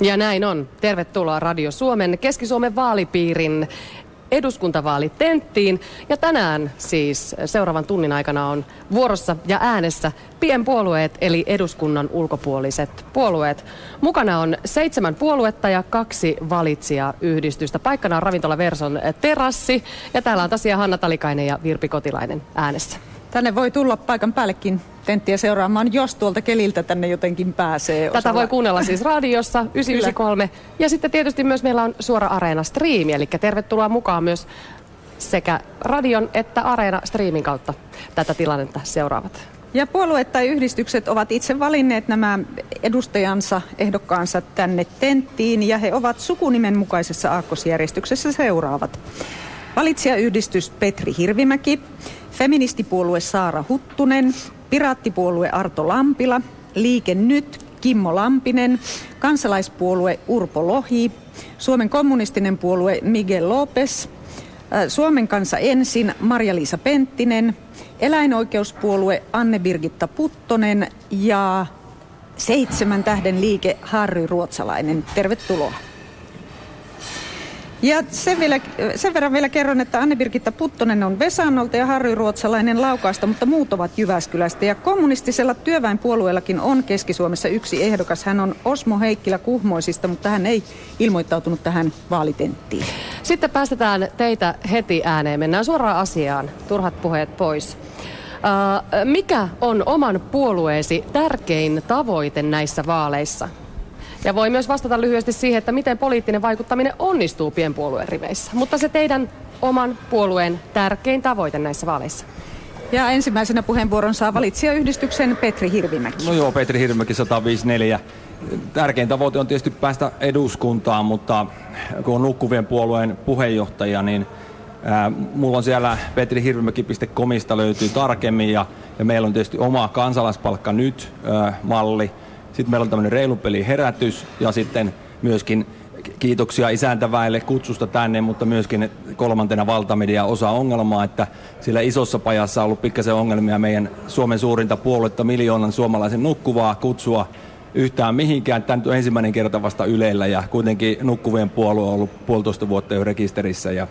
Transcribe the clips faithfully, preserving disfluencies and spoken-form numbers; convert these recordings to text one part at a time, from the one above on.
Ja näin on. Tervetuloa Radio Suomen Keski-Suomen vaalipiirin eduskuntavaalitenttiin. Ja tänään siis seuraavan tunnin aikana on vuorossa ja äänessä pienpuolueet eli eduskunnan ulkopuoliset puolueet. Mukana on seitsemän puoluetta ja kaksi valitsijayhdistystä. Paikkana on Ravintola Verson terassi ja täällä on tosiaan Hanna Talikainen ja Virpi Kotilainen äänessä. Tänne voi tulla paikan päällekin tenttiä seuraamaan, jos tuolta keliltä tänne jotenkin pääsee. Tätä osalla voi kuunnella siis radiossa yhdeksän yhdeksän kolme ja sitten tietysti myös meillä on suora Areena-striimi, eli tervetuloa mukaan myös sekä radion että Areena-striimin kautta tätä tilannetta seuraavat. Ja puolueet tai yhdistykset ovat itse valinneet nämä edustajansa, ehdokkaansa tänne tenttiin ja he ovat sukunimen mukaisessa aakkosjärjestyksessä seuraavat. Valitsijayhdistys Petri Hirvimäki, feministipuolue Saara Huttunen, piraattipuolue Arto Lampila, Liike Nyt Kimmo Lampinen, kansalaispuolue Urpo Lohi, Suomen kommunistinen puolue Miguel Lopes, Suomen kansa ensin Marja-Liisa Penttinen, eläinoikeuspuolue Anne-Birgitta Puttonen ja Seitsemän tähden liike Harry Ruotsalainen. Tervetuloa. Ja sen, vielä, sen verran vielä kerron, että Anne-Birgitta Puttonen on Vesanolta ja Harry Ruotsalainen Laukaasta, mutta muut ovat Jyväskylästä. Ja kommunistisella työväenpuolueellakin on Keski-Suomessa yksi ehdokas. Hän on Osmo Heikkilä Kuhmoisista, mutta hän ei ilmoittautunut tähän vaalitenttiin. Sitten päästetään teitä heti ääneen. Mennään suoraan asiaan. Turhat puheet pois. Uh, mikä on oman puolueesi tärkein tavoite näissä vaaleissa? Ja voi myös vastata lyhyesti siihen, että miten poliittinen vaikuttaminen onnistuu pienpuolueen riveissä. Mutta se teidän oman puolueen tärkein tavoite näissä vaaleissa. Ja ensimmäisenä puheenvuoron saa valitsijayhdistyksen Petri Hirvimäki. No joo, Petri Hirvimäki sata viisikymmentäneljä. Tärkein tavoite on tietysti päästä eduskuntaan, mutta kun on nukkuvien puolueen puheenjohtaja, niin ää, mulla on siellä petri hirvimäki piste comista löytyy tarkemmin ja, ja meillä on tietysti oma kansalaispalkka nyt ää, malli. Sitten meillä on tämmöinen reilun pelin herätys ja sitten myöskin kiitoksia isäntäväelle kutsusta tänne, mutta myöskin kolmantena valtamedia osa ongelmaa, että sillä isossa pajassa on ollut pikkasen ongelmia meidän Suomen suurinta puoluetta miljoonan suomalaisen nukkuvaa kutsua yhtään mihinkään. Tämä nyt on ensimmäinen kerta vasta Ylellä ja kuitenkin nukkuvien puolue on ollut puolitoista vuotta jo rekisterissä ja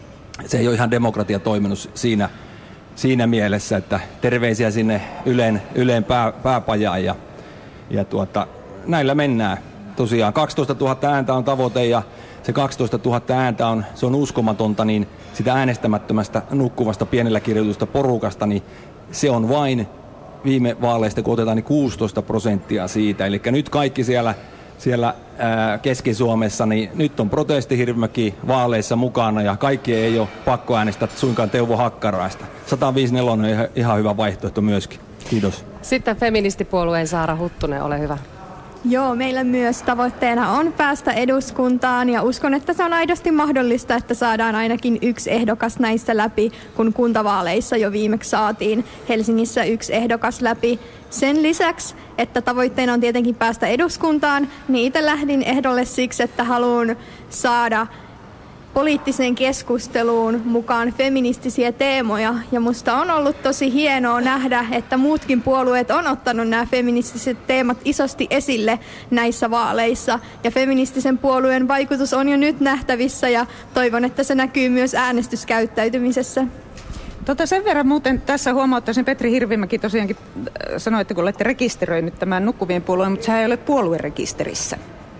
se ei ole ihan demokratia toiminut siinä, siinä mielessä, että terveisiä sinne Yleen, Yleen pää, pääpajaan ja Ja tuota, näillä mennään. Tosiaan kaksitoistatuhatta ääntä on tavoite ja se kaksitoistatuhatta ääntä on, se on uskomatonta, niin sitä äänestämättömästä nukkuvasta pienellä kirjoitusta porukasta, niin se on vain viime vaaleista, kun otetaan niin kuusitoista prosenttia siitä. Eli nyt kaikki siellä, siellä ää, Keski-Suomessa, niin nyt on protesti Hirvimäki vaaleissa mukana ja kaikki ei ole pakko äänestää suinkaan Teuvo Hakkaraista. sata viisikymmentäneljä on ihan hyvä vaihtoehto myöskin. Kiitos. Sitten feministipuolueen Saara Huttunen, ole hyvä. Joo, meillä myös tavoitteena on päästä eduskuntaan ja uskon, että se on aidosti mahdollista, että saadaan ainakin yksi ehdokas näissä läpi, kun kuntavaaleissa jo viimeksi saatiin Helsingissä yksi ehdokas läpi. Sen lisäksi, että tavoitteena on tietenkin päästä eduskuntaan, niin itse lähdin ehdolle siksi, että haluan saada poliittiseen keskusteluun mukaan feministisiä teemoja. Ja musta on ollut tosi hienoa nähdä, että muutkin puolueet on ottanut nämä feministiset teemat isosti esille näissä vaaleissa. Ja feministisen puolueen vaikutus on jo nyt nähtävissä ja toivon, että se näkyy myös äänestyskäyttäytymisessä. Tota sen verran muuten tässä huomauttaisin, Petri Hirvimäki tosiaankin sanoi, että kun olette rekisteröinyt tämän nukkuvien puolueen, mutta sehän ei ole puoluerekisterissä.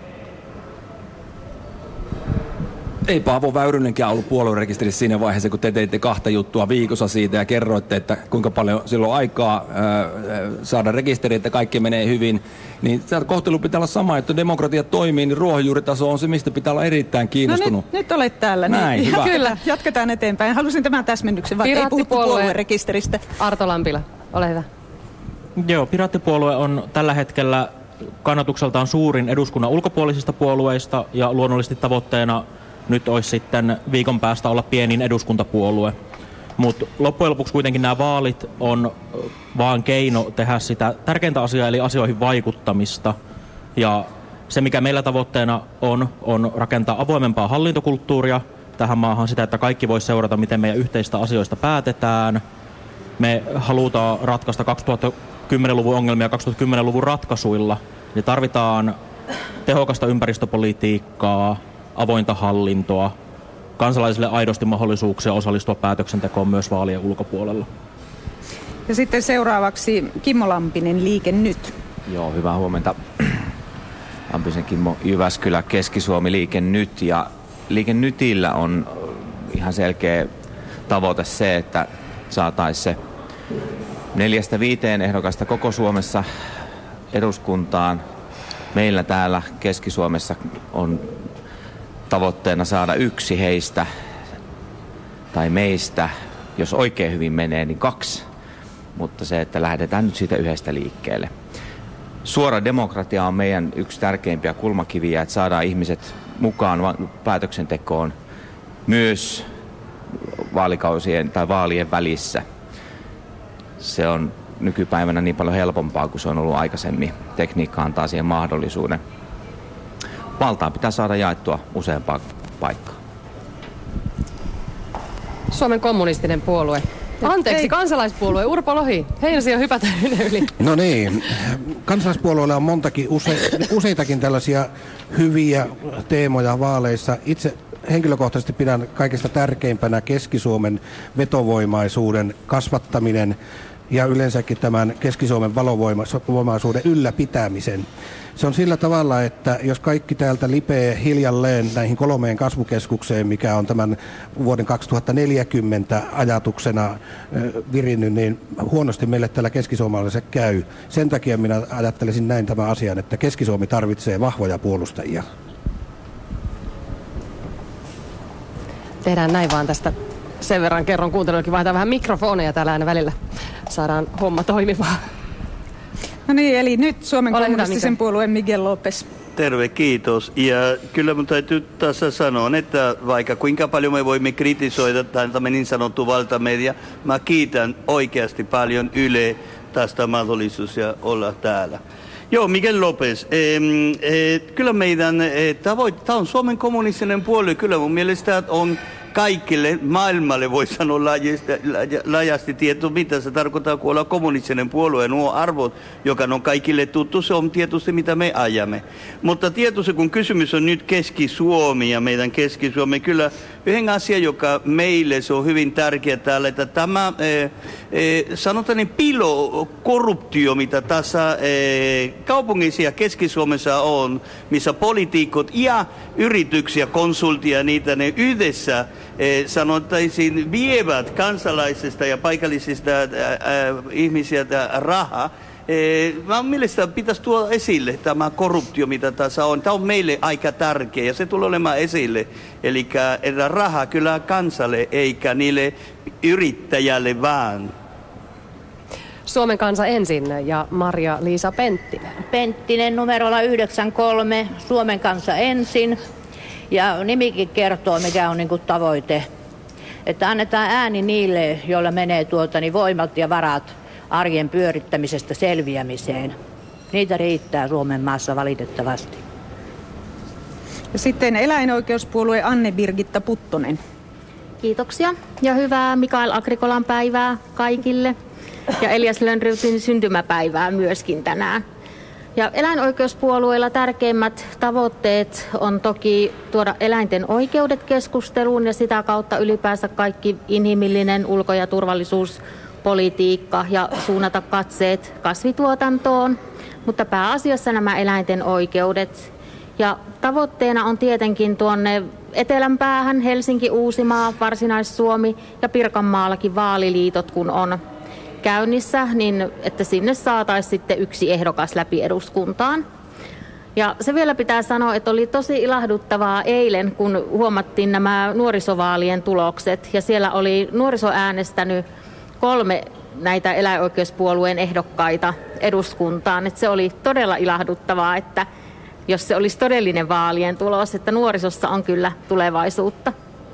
Ei Paavo Väyrynenkään ollut puoluerekisterissä siinä vaiheessa, kun te teitte kahta juttua viikossa siitä ja kerroitte, että kuinka paljon silloin aikaa ää, saada rekisteri, että kaikki menee hyvin. Niin kohtelu pitää olla sama, että demokratia toimii, niin ruohonjuuritaso on se, mistä pitää olla erittäin kiinnostunut. No nyt, nyt olet täällä. Näin, niin, hyvä. Kyllä, jatketaan eteenpäin. Halusin tämän täsmennyksen, vaikka ei puhuttu puoluerekisteristä. Arto Lampila, ole hyvä. Joo, Piraattipuolue on tällä hetkellä kannatukseltaan suurin eduskunnan ulkopuolisista puolueista ja luonnollisesti tavoitteena nyt olisi sitten viikon päästä olla pienin eduskuntapuolue. Mutta loppujen lopuksi kuitenkin nämä vaalit on vaan keino tehdä sitä tärkeintä asiaa, eli asioihin vaikuttamista. Ja se, mikä meillä tavoitteena on, on rakentaa avoimempaa hallintokulttuuria tähän maahan, sitä, että kaikki voi seurata, miten meidän yhteistä asioista päätetään. Me halutaan ratkaista kaksituhattakymmenluvun ongelmia kaksituhattakymmenluvun ratkaisuilla. Eli tarvitaan tehokasta ympäristöpolitiikkaa, avointa hallintoa, kansalaisille aidosti mahdollisuuksia osallistua päätöksentekoon myös vaalien ulkopuolella. Ja sitten seuraavaksi Kimmo Lampinen, Liike Nyt. Joo, hyvää huomenta. Lampisen Kimmo, Jyväskylä, Keski-Suomi, Liike Nyt. Ja Liike Nytillä on ihan selkeä tavoite se, että saataisiin se neljästä viiteen ehdokasta koko Suomessa eduskuntaan. Meillä täällä Keski-Suomessa on tavoitteena saada yksi heistä tai meistä, jos oikein hyvin menee, niin kaksi. Mutta se, että lähdetään nyt siitä yhdestä liikkeelle. Suora demokratia on meidän yksi tärkeimpiä kulmakiviä, että saadaan ihmiset mukaan päätöksentekoon myös vaalikausien tai vaalien välissä. Se on nykypäivänä niin paljon helpompaa kuin se on ollut aikaisemmin. Tekniikka antaa siihen mahdollisuuden. Valtaa pitää saada jaettua useampaan paikkaan. Suomen kommunistinen puolue. Anteeksi, Ei. kansalaispuolue. Urpo Lohi, heinäsi jo hypätä yli. No niin, kansalaispuolueella on montakin, use, useitakin tällaisia hyviä teemoja vaaleissa. Itse henkilökohtaisesti pidän kaikista tärkeimpänä Keski-Suomen vetovoimaisuuden kasvattaminen ja yleensäkin tämän Keski-Suomen valovoimaisuuden ylläpitämisen. Se on sillä tavalla, että jos kaikki täältä lipee hiljalleen näihin kolmeen kasvukeskukseen, mikä on tämän vuoden kaksituhattaneljäkymmentä ajatuksena virinnyt, niin huonosti meille täällä Keski-Suomalaisille käy. Sen takia minä ajattelisin näin tämän asian, että Keski-Suomi tarvitsee vahvoja puolustajia. Tehdään näin vaan tästä. Sen verran kerron kuuntelijoillekin, vaihtaa vähän mikrofoneja täällä aina välillä. Saadaan homma toimimaan. No niin, eli nyt Suomen Ole kommunistisen hyvä, puolueen Miguel Lopez. Terve, kiitos. Ja kyllä mun täytyy tässä sanoa, että vaikka kuinka paljon me voimme kritisoida tämä niin sanottu valtamedia, mä kiitän oikeasti paljon Yle tästä mahdollisuus ja olla täällä. Joo, Miguel Lopez. Eh, eh, kyllä meidän eh, tavoite, tämä on Suomen kommunistinen puolue, kyllä mun mielestä on kaikille maailmalle, voi sanoa laajasti, laajasti tieto, mitä se tarkoittaa, kun olla kommunistinen puolue. Nuo arvot, joka on kaikille tuttu, se on tietysti, mitä me ajamme. Mutta tietysti, kun kysymys on nyt Keski-Suomi ja meidän Keski-Suomi, kyllä yhden asia, joka meille se on hyvin tärkeä täällä, että tämä eh, eh, sanotaan niin pilokorruptio, mitä tässä eh, kaupungissa ja Keski-Suomessa on, missä poliitikot ja yrityksiä, konsultia, niitä ne yhdessä Eh, sanottaisiin vievät kansalaisista ja paikallisista äh, äh, ihmisiltä rahaa. Eh, mä mielestäni pitäisi tuoda esille tämä korruptio, mitä tässä on. Tämä on meille aika tärkeä ja se tulee olemaan esille. Eli raha kyllä kansalle eikä niille yrittäjälle vaan. Suomen kansa ensin ja Maria-Liisa Penttinen. Penttinen numerolla yhdeksänkymmentäkolme, Suomen kansa ensin. Ja nimikin kertoo, mikä on niin kuin tavoite. Että annetaan ääni niille, joilla menee tuota, niin voimat ja varat arjen pyörittämisestä selviämiseen. Niitä riittää Suomen maassa valitettavasti. Ja sitten eläinoikeuspuolue Anne-Birgitta Puttonen. Kiitoksia ja hyvää Mikael Agrikolan päivää kaikille. Ja Elias Lönnrötin syntymäpäivää myöskin tänään. Ja eläinoikeuspuolueilla tärkeimmät tavoitteet on toki tuoda eläinten oikeudet keskusteluun ja sitä kautta ylipäänsä kaikki inhimillinen ulko- ja turvallisuuspolitiikka ja suunnata katseet kasvituotantoon, mutta pääasiassa nämä eläinten oikeudet. Ja tavoitteena on tietenkin tuonne etelänpäähän Helsinki, Uusimaa, Varsinais-Suomi ja Pirkanmaallakin vaaliliitot, kun on käynnissä, niin että sinne saataisiin sitten yksi ehdokas läpi eduskuntaan. Ja se vielä pitää sanoa, että oli tosi ilahduttavaa eilen, kun huomattiin nämä nuorisovaalien tulokset. Ja siellä oli nuoriso äänestänyt kolme näitä eläinoikeuspuolueen ehdokkaita eduskuntaan. Että se oli todella ilahduttavaa, että jos se olisi todellinen vaalien tulos, että nuorisossa on kyllä tulevaisuutta.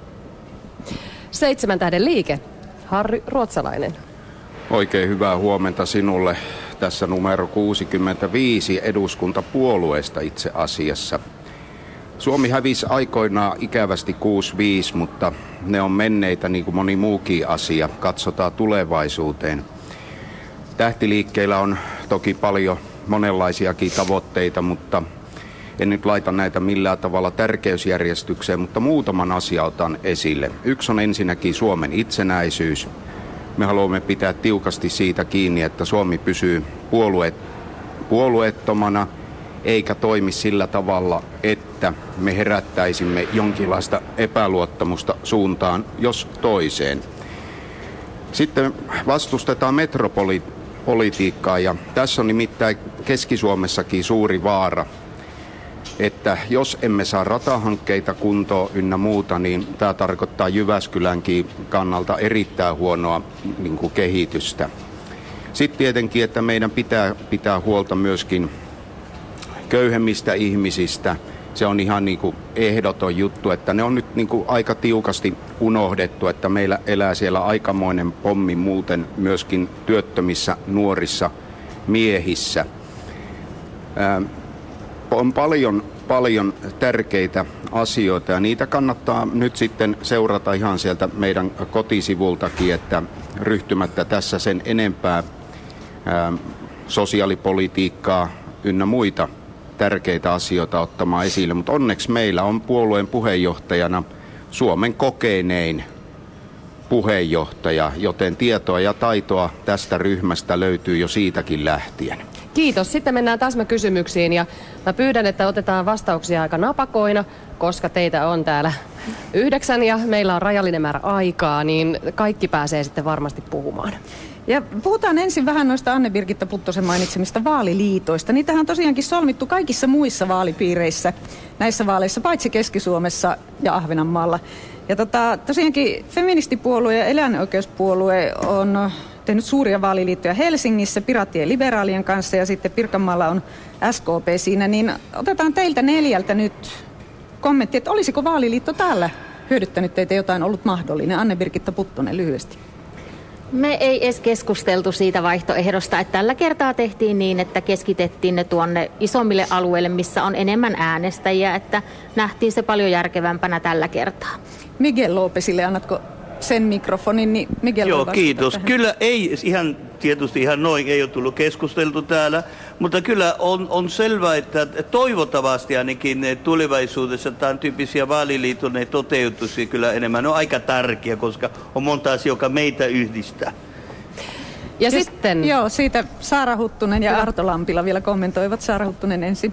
Seitsemän tähden liike. Harry Ruotsalainen. Oikein hyvää huomenta sinulle. Tässä numero kuusikymmentäviisi eduskuntapuolueesta itse asiassa. Suomi hävisi aikoinaan ikävästi kuusi viisi, mutta ne on menneitä niin kuin moni muukin asia. Katsotaan tulevaisuuteen. Tähtiliikkeillä on toki paljon monenlaisiakin tavoitteita, mutta En nyt laita näitä millään tavalla tärkeysjärjestykseen, mutta muutaman asian otan esille. Yksi on ensinnäkin Suomen itsenäisyys. Me haluamme pitää tiukasti siitä kiinni, että Suomi pysyy puolue, puolueettomana, eikä toimi sillä tavalla, että me herättäisimme jonkinlaista epäluottamusta suuntaan jos toiseen. Sitten vastustetaan metropolitiikkaa, ja tässä on nimittäin Keski-Suomessakin suuri vaara, että jos emme saa ratahankkeita kuntoon ynnä muuta, niin tämä tarkoittaa Jyväskylänkin kannalta erittäin huonoa niin kuin kehitystä. Sitten tietenkin, että meidän pitää pitää huolta myöskin köyhemmistä ihmisistä. Se on ihan niin kuin ehdoton juttu, että ne on nyt niin kuin aika tiukasti unohdettu, että meillä elää siellä aikamoinen pommi muuten myöskin työttömissä nuorissa miehissä. Ää, on paljon, paljon tärkeitä asioita ja niitä kannattaa nyt sitten seurata ihan sieltä meidän kotisivultakin, että ryhtymättä tässä sen enempää ää, sosiaalipolitiikkaa ynnä muita tärkeitä asioita ottamaan esille, mutta onneksi meillä on puolueen puheenjohtajana Suomen kokenein puheenjohtaja, joten tietoa ja taitoa tästä ryhmästä löytyy jo siitäkin lähtien. Kiitos. Sitten mennään täsmäkysymyksiin ja mä pyydän, että otetaan vastauksia aika napakoina, koska teitä on täällä yhdeksän ja meillä on rajallinen määrä aikaa, niin kaikki pääsee sitten varmasti puhumaan. Ja puhutaan ensin vähän noista Anne-Birgitta Puttosen mainitsemista vaaliliitoista. Niitähän on tosiaankin solmittu kaikissa muissa vaalipiireissä näissä vaaleissa, paitsi Keski-Suomessa ja Ahvenanmaalla. Ja tota, tosiaankin feministipuolue ja eläinoikeuspuolue on tehnyt suuria vaaliliittoja Helsingissä piraattien liberaalien kanssa ja sitten Pirkanmaalla on S K P siinä. Niin otetaan teiltä neljältä nyt kommentti, että olisiko vaaliliitto täällä hyödyttänyt teitä jotain ollut mahdollinen? Anne-Birgitta Puttonen lyhyesti. Me ei edes keskusteltu siitä vaihtoehdosta, että tällä kertaa tehtiin niin, että keskitettiin ne tuonne isommille alueille, missä on enemmän äänestäjiä, että nähtiin se paljon järkevämpänä tällä kertaa. Miguel Lopesille, annatko sen mikrofonin? Niin Miguel Joo, kiitos. Tähän. Kyllä ei ihan tietysti ihan noin ei ole tullut keskusteltu täällä, mutta kyllä on, on selvää, että toivottavasti ainakin tulevaisuudessa tämän tyyppisiä vaaliliiton toteutuisi kyllä enemmän. On aika tärkeä, koska on monta asiaa, joka meitä yhdistää. Ja siis, sitten... Joo, siitä Saara Huttunen ja Arto Lampila vielä kommentoivat. Saara Huttunen ensin.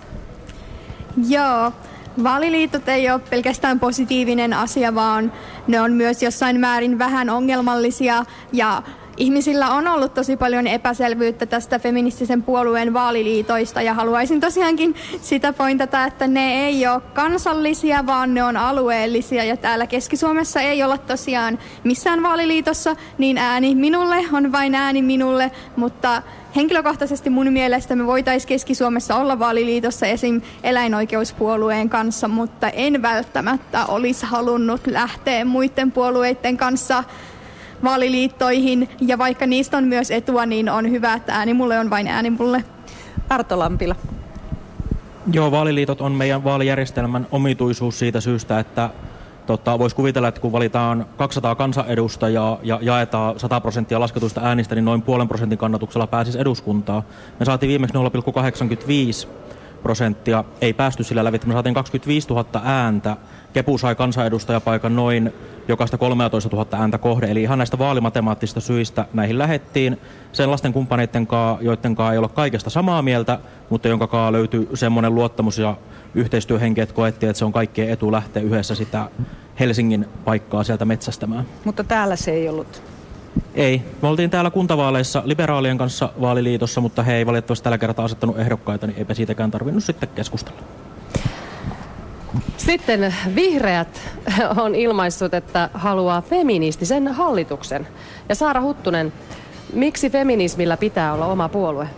Joo. Vaaliliitot ei ole pelkästään positiivinen asia, vaan ne on myös jossain määrin vähän ongelmallisia ja ihmisillä on ollut tosi paljon epäselvyyttä tästä feministisen puolueen vaaliliitoista ja haluaisin tosiaankin sitä pointata, että ne ei ole kansallisia, vaan ne on alueellisia ja täällä Keski-Suomessa ei olla tosiaan missään vaaliliitossa, niin ääni minulle on vain ääni minulle, mutta henkilökohtaisesti mun mielestä me voitaisiin Keski-Suomessa olla vaaliliitossa esim. Eläinoikeuspuolueen kanssa, mutta en välttämättä olisi halunnut lähteä muiden puolueiden kanssa vaaliliittoihin, ja vaikka niistä on myös etua, niin on hyvä, että ääni mulle on vain ääni mulle. Arto Lampila. Joo, vaaliliitot on meidän vaalijärjestelmän omituisuus siitä syystä, että tota, voisi kuvitella, että kun valitaan kaksisataa kansanedustajaa ja jaetaan sata prosenttia lasketuista äänistä, niin noin puolen prosentin kannatuksella pääsisi eduskuntaan. Me saatiin viimeksi nolla pilkku kahdeksankymmentäviisi prosenttia, ei päästy sillä läpi, me saatiin kaksikymmentäviisituhatta ääntä. Kepu sai kansanedustajapaikan noin jokaista kolmetoistatuhatta ääntä kohde, eli ihan näistä vaalimatemaattisista syistä näihin lähettiin sellaisten kumppaneiden kanssa, joiden kanssa ei ole kaikesta samaa mieltä, mutta jonka kanssa löytyi semmoinen luottamus ja yhteistyöhenki, että koettiin, että se on kaikkien etu lähteä yhdessä sitä Helsingin paikkaa sieltä metsästämään. Mutta täällä se ei ollut. Ei. Me oltiin täällä kuntavaaleissa liberaalien kanssa vaaliliitossa, mutta he ei valitettavasti tällä kertaa asettanut ehdokkaita, niin eipä siitäkään tarvinnut sitten keskustella. Sitten vihreät on ilmaissut, että haluaa feministisen hallituksen. Ja Saara Huttunen, miksi feminismillä pitää olla oma puolue?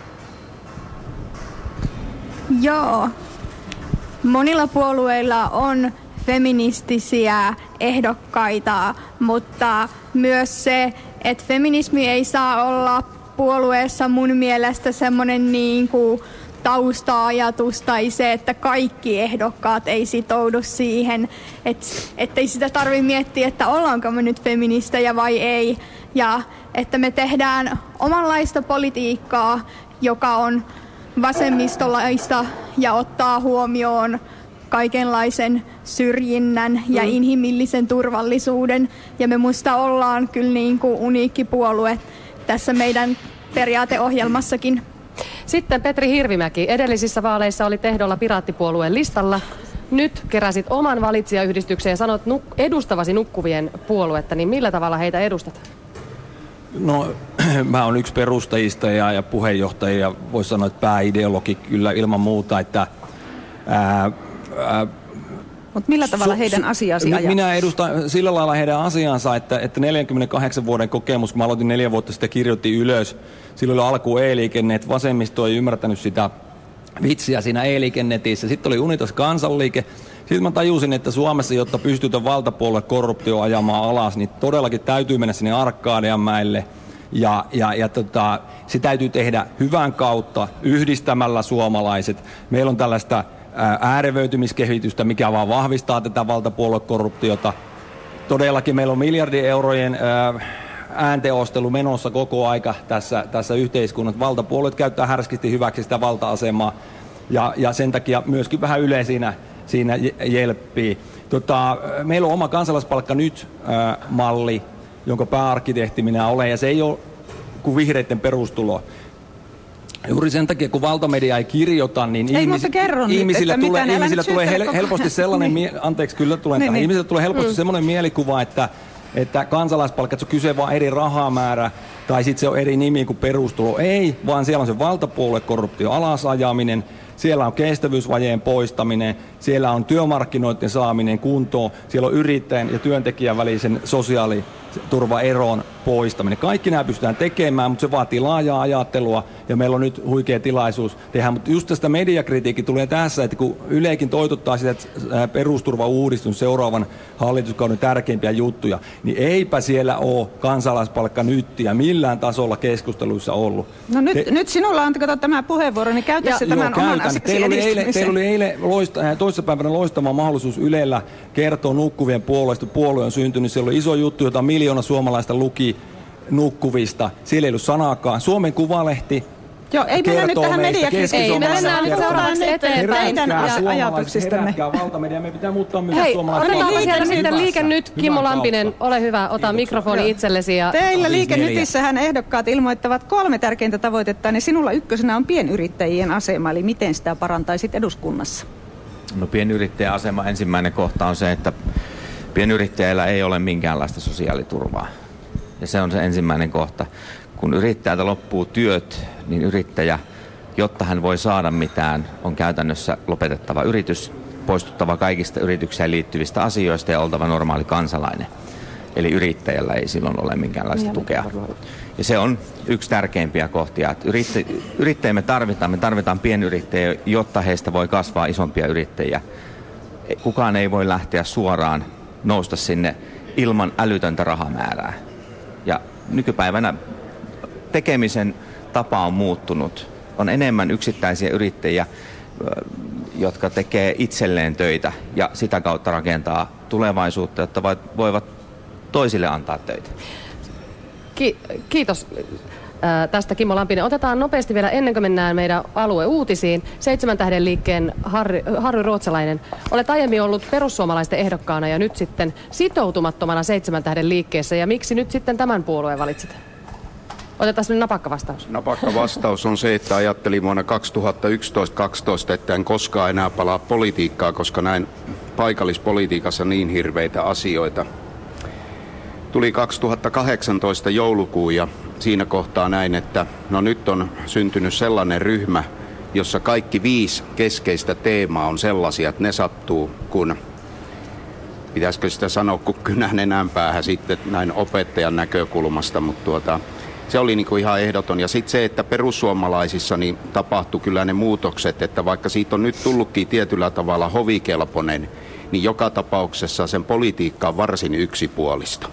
Joo. Monilla puolueilla on feministisiä ehdokkaita, mutta myös se, että feminismi ei saa olla puolueessa mun mielestä semmoinen niin kuin tausta-ajatus tai se, että kaikki ehdokkaat ei sitoudu siihen, että ettei sitä tarvitse miettiä, että ollaanko me nyt feministejä vai ei, ja että me tehdään omanlaista politiikkaa, joka on vasemmistolaista ja ottaa huomioon kaikenlaisen syrjinnän ja mm. inhimillisen turvallisuuden. Ja me musta ollaan kyllä niin kuin uniikki puolue tässä meidän periaateohjelmassakin. Sitten Petri Hirvimäki, edellisissä vaaleissa oli ehdolla Piraattipuolueen listalla. Nyt keräsit oman valitsijayhdistyksen ja sanot nuk- edustavasi nukkuvien puoluetta, niin millä tavalla heitä edustat? No, mä oon yksi perustajista ja, ja puheenjohtaja ja voisi sanoa, että pääideologi kyllä ilman muuta, että ää, ää, Mutta millä tavalla su, heidän asiasi ajaa? Minä edustan sillä lailla heidän asiansa, että, että neljänkymmenenkahdeksan vuoden kokemus, kun mä aloitin neljä vuotta sitten, kirjoitin ylös. Silloin oli alkuun e-liikenne, että vasemmisto ei ymmärtänyt sitä vitsiä siinä e-liikennetissä. Sitten oli Unitas kansanliike. Sitten mä tajusin, että Suomessa, jotta pystytään valtapuolelle korruptio ajamaan alas, niin todellakin täytyy mennä sinne Arkadianmäelle. Ja, ja, ja tota, se täytyy tehdä hyvän kautta, yhdistämällä suomalaiset. Meillä on tällaista äärevöitymiskehitystä, mikä vaan vahvistaa tätä valtapuoluekorruptiota. Todellakin meillä on miljardin eurojen äänteostelu menossa koko aika tässä, tässä yhteiskunnassa. Valtapuolueet käyttää härskisti hyväksi sitä valta-asemaa ja, ja sen takia myöskin vähän Yle siinä, siinä jelppii. Tota, meillä on oma kansalaispalkka nyt äh, malli, jonka pääarkkitehti minä olen, ja se ei ole kuin vihreiden perustulo. Juuri sen takia, kun valtamedia ei kirjoita, niin ei, ihmis, ihmisillä nyt, tulee, ihmisillä tulee hel, helposti sellainen, niin. mie- anteeksi, kyllä tulen niin, tähän, niin. ihmisillä tulee helposti mm. sellainen mielikuva, että, että kansalaispalkka, että se on kyse vain eri rahamäärä, tai sitten se on eri nimi kuin perustulo. Ei, vaan siellä on se valtapuoluekorruptio alasajaminen, siellä on kestävyysvajeen poistaminen, siellä on työmarkkinoiden saaminen kuntoon, siellä on yrittäjän ja työntekijän välisen sosiaaliturvaeron poistaminen. Kaikki nämä pystytään tekemään, mutta se vaatii laajaa ajattelua ja meillä on nyt huikea tilaisuus tehdä. Mutta just tästä mediakritiikki tulee tässä, että kun Ylekin toitottaa sitä, että perusturvauudistus seuraavan hallituskauden tärkeimpiä juttuja, niin eipä siellä ole kansalaispalkka nyttiä millään tasolla keskusteluissa ollut. No nyt, Te... nyt sinulla on tämä puheenvuoro, niin käytä ja, se tämän joo, oman asiasi teillä oli eilen, teillä oli eilen loista, toissapäivänä loistava mahdollisuus Ylellä kertoa nukkuvien puolueista. Puolue on syntynyt, siellä oli iso juttu, jota miljoona suomalaista luki nukkuvista. Siellä ei ollut sanaakaan. Suomen Kuvalehti Joo, ei mennä nyt tähän mediakritiikkiin. Ei, me mennään nyt seuraavaksi eteenpäin. Herätkää valtamedia, me pitää muuttaa myös Hei, suomalaista. Hei, otetaanpa sieltä sitten Liike Nyt. Kimmo Lampinen, ole hyvä, ota mikrofoni itsellesi. Ja... Teillä Liike Nytissähän ehdokkaat ilmoittavat kolme tärkeintä tavoitetta, niin sinulla ykkösenä on pienyrittäjien asema, eli miten sitä parantaisit eduskunnassa? No pienyrittäjän asema ensimmäinen kohta on se, että pienyrittäjillä ei ole minkäänlaista sosiaaliturvaa. Ja se on se ensimmäinen kohta. Kun yrittäjältä loppuu työt, niin yrittäjä, jotta hän voi saada mitään, on käytännössä lopetettava yritys, poistuttava kaikista yritykseen liittyvistä asioista ja oltava normaali kansalainen. Eli yrittäjällä ei silloin ole minkäänlaista tukea. Ja se on yksi tärkeimpiä kohtia. Että yrittä, yrittäjiä me tarvitaan, me tarvitaan pienyrittäjiä, jotta heistä voi kasvaa isompia yrittäjiä. Kukaan ei voi lähteä suoraan nousta sinne ilman älytöntä rahamäärää. Ja nykypäivänä tekemisen tapa on muuttunut. On enemmän yksittäisiä yrittäjiä, jotka tekee itselleen töitä ja sitä kautta rakentaa tulevaisuutta, jotta voivat toisille antaa töitä. Ki- kiitos tästä, Kimmo Lampinen. Otetaan nopeasti vielä ennen kuin mennään meidän alueuutisiin. Seitsemän tähden liikkeen Harry, Harry Ruotsalainen. Olet aiemmin ollut perussuomalaisten ehdokkaana ja nyt sitten sitoutumattomana Seitsemän tähden liikkeessä. Ja miksi nyt sitten tämän puolueen valitsit? Otetaan nyt napakka vastaus. Napakka vastaus on se, että ajattelin vuonna kaksituhattayksitoista kaksitoista, että en koskaan enää palaa politiikkaa, koska näin paikallispolitiikassa niin hirveitä asioita. Tuli kaksituhattakahdeksantoista joulukuu ja siinä kohtaa näin, että no nyt on syntynyt sellainen ryhmä, jossa kaikki viisi keskeistä teemaa on sellaisia, että ne sattuu, kun pitäisikö sitä sanoa, kun kynän enänpäähän sitten näin opettajan näkökulmasta, mutta tuota, se oli niinku ihan ehdoton. Ja sitten se, että perussuomalaisissa niin tapahtui kyllä ne muutokset, että vaikka siitä on nyt tullutkin tietyllä tavalla hovikelpoinen, niin joka tapauksessa sen politiikka on varsin yksipuolista.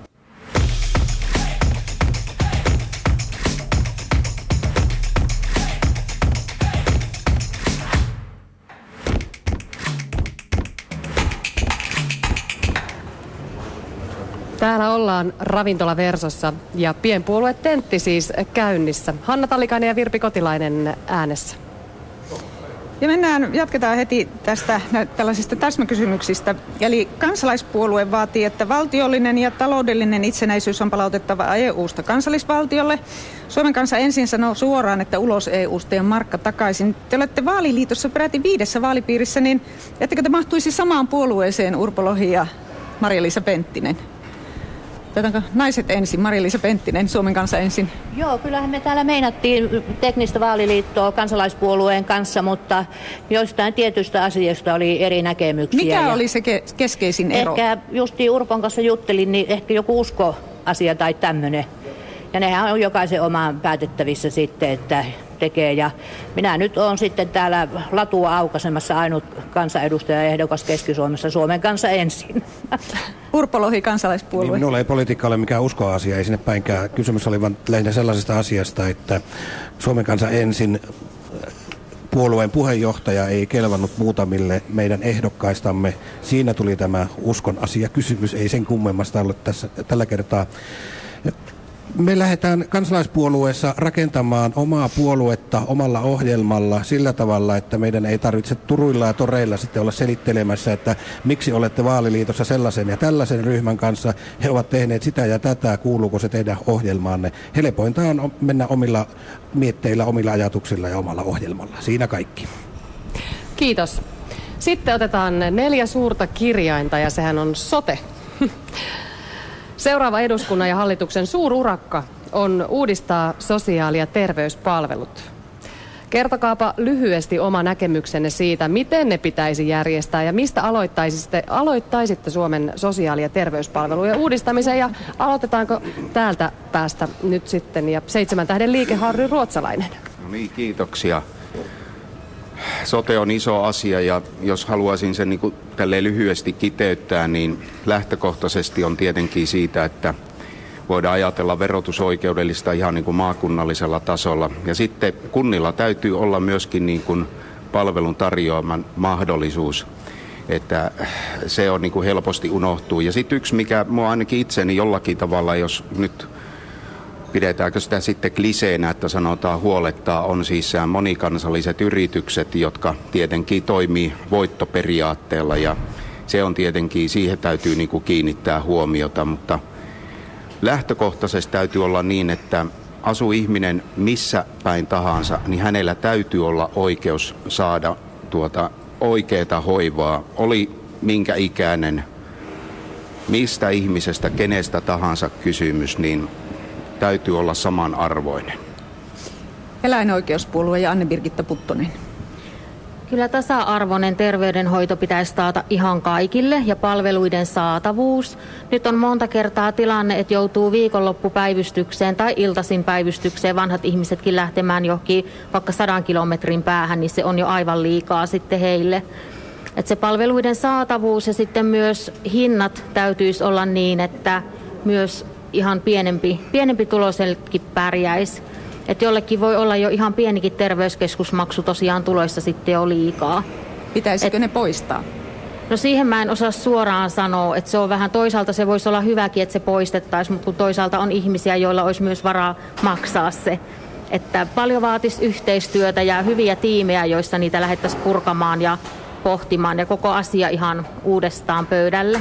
Täällä ollaan Ravintola Versossa ja pienpuolue Tentti siis käynnissä. Hanna Tallikainen ja Virpi Kotilainen äänessä. Ja mennään, jatketaan heti tästä nä, tällaisista täsmäkysymyksistä. Eli kansalaispuolue vaatii, että valtiollinen ja taloudellinen itsenäisyys on palautettava E U:sta kansallisvaltiolle. Suomen kansa ensin sanoo suoraan, että ulos E U:sta ja markka takaisin. Te olette vaaliliitossa peräti viidessä vaalipiirissä, niin ettekö te mahtuisi samaan puolueeseen, Urpo Lohi ja Marja-Liisa Penttinen? Otetaanko naiset ensin, Marja-Liisa Penttinen, Suomen kansa ensin? Joo, kyllähän me täällä meinattiin teknistä vaaliliittoa kansalaispuolueen kanssa, mutta joistain tietyistä asioista oli eri näkemyksiä. Mikä ja oli se ke- keskeisin ero? Ehkä justiin Urpon kanssa juttelin, niin ehkä joku uskoasia tai tämmöinen. Ja nehän on jokaisen omaan päätettävissä sitten, että tekee. Ja minä nyt olen sitten täällä latua aukaisemassa ainut kansanedustajaehdokas Keski-Suomessa, Suomen kanssa ensin. Urpo Lohi, kansalaispuolue. Niin, minulla ei politiikka ole mikään uskoasia, ei sinne päinkään. Kysymys oli vain lähinnä sellaisesta asiasta, että Suomen kansa ensin puolueen puheenjohtaja ei kelvannut muutamille meidän ehdokkaistamme. Siinä tuli tämä uskon asia kysymys, ei sen kummemmasta ollut tässä, tällä kertaa. Me lähdetään kansalaispuolueessa rakentamaan omaa puoluetta omalla ohjelmalla sillä tavalla, että meidän ei tarvitse turuilla ja toreilla sitten olla selittelemässä, että miksi olette vaaliliitossa sellaisen ja tällaisen ryhmän kanssa. He ovat tehneet sitä ja tätä, kuuluuko se teidän ohjelmaanne. Helpointa on mennä omilla mietteillä, omilla ajatuksilla ja omalla ohjelmalla. Siinä kaikki. Kiitos. Sitten otetaan neljä suurta kirjainta ja sehän on sote. Seuraava eduskunnan ja hallituksen suururakka on uudistaa sosiaali- ja terveyspalvelut. Kertokaapa lyhyesti oma näkemyksenne siitä, miten ne pitäisi järjestää ja mistä aloittaisitte, aloittaisitte Suomen sosiaali- ja terveyspalvelujen uudistamisen ja aloitetaanko täältä päästä nyt sitten ja seitsemän tähden liike Harry Ruotsalainen. No niin, kiitoksia. Sote on iso asia ja jos haluaisin sen niin kuin tälleen lyhyesti kiteyttää, niin lähtökohtaisesti on tietenkin siitä, että voidaan ajatella verotusoikeudellista ihan niin kuin maakunnallisella tasolla. Ja sitten kunnilla täytyy olla myöskin niin kuin palvelun tarjoaman mahdollisuus, että se on niin kuin helposti unohtuu. Ja sitten yksi, mikä minua ainakin itseni jollakin tavalla, jos nyt pidetäänkö sitä sitten kliseenä, että sanotaan huolettaa, on siis monikansalliset yritykset, jotka tietenkin toimii voittoperiaatteella ja se on tietenkin, siihen täytyy niin kuin kiinnittää huomiota, mutta lähtökohtaisesti täytyy olla niin, että asuu ihminen missä päin tahansa, niin hänellä täytyy olla oikeus saada tuota oikeaa hoivaa, oli minkä ikäinen, mistä ihmisestä, kenestä tahansa kysymys, niin täytyy olla samanarvoinen. Eläinoikeuspuolue ja Anne-Birgitta Puttonen. Kyllä tasa-arvoinen terveydenhoito pitäisi taata ihan kaikille ja palveluiden saatavuus. Nyt on monta kertaa tilanne, että joutuu viikonloppupäivystykseen tai iltaisin päivystykseen vanhat ihmisetkin lähtemään johonkin vaikka sadan kilometrin päähän, niin se on jo aivan liikaa sitten heille. Että se palveluiden saatavuus ja sitten myös hinnat täytyisi olla niin, että myös ihan pienempi, pienempi tuloisellekin pärjäisi. Että jollekin voi olla jo ihan pienikin terveyskeskusmaksu tosiaan tuloissa sitten jo liikaa. Pitäisikö Et, ne poistaa? No siihen mä en osaa suoraan sanoa, että se on vähän toisaalta se voisi olla hyväkin, että se poistettaisiin, mutta kun toisaalta on ihmisiä, joilla olisi myös varaa maksaa se. Että paljon vaatisi yhteistyötä ja hyviä tiimejä, joissa niitä lähdettäisiin purkamaan ja pohtimaan ja koko asia ihan uudestaan pöydälle.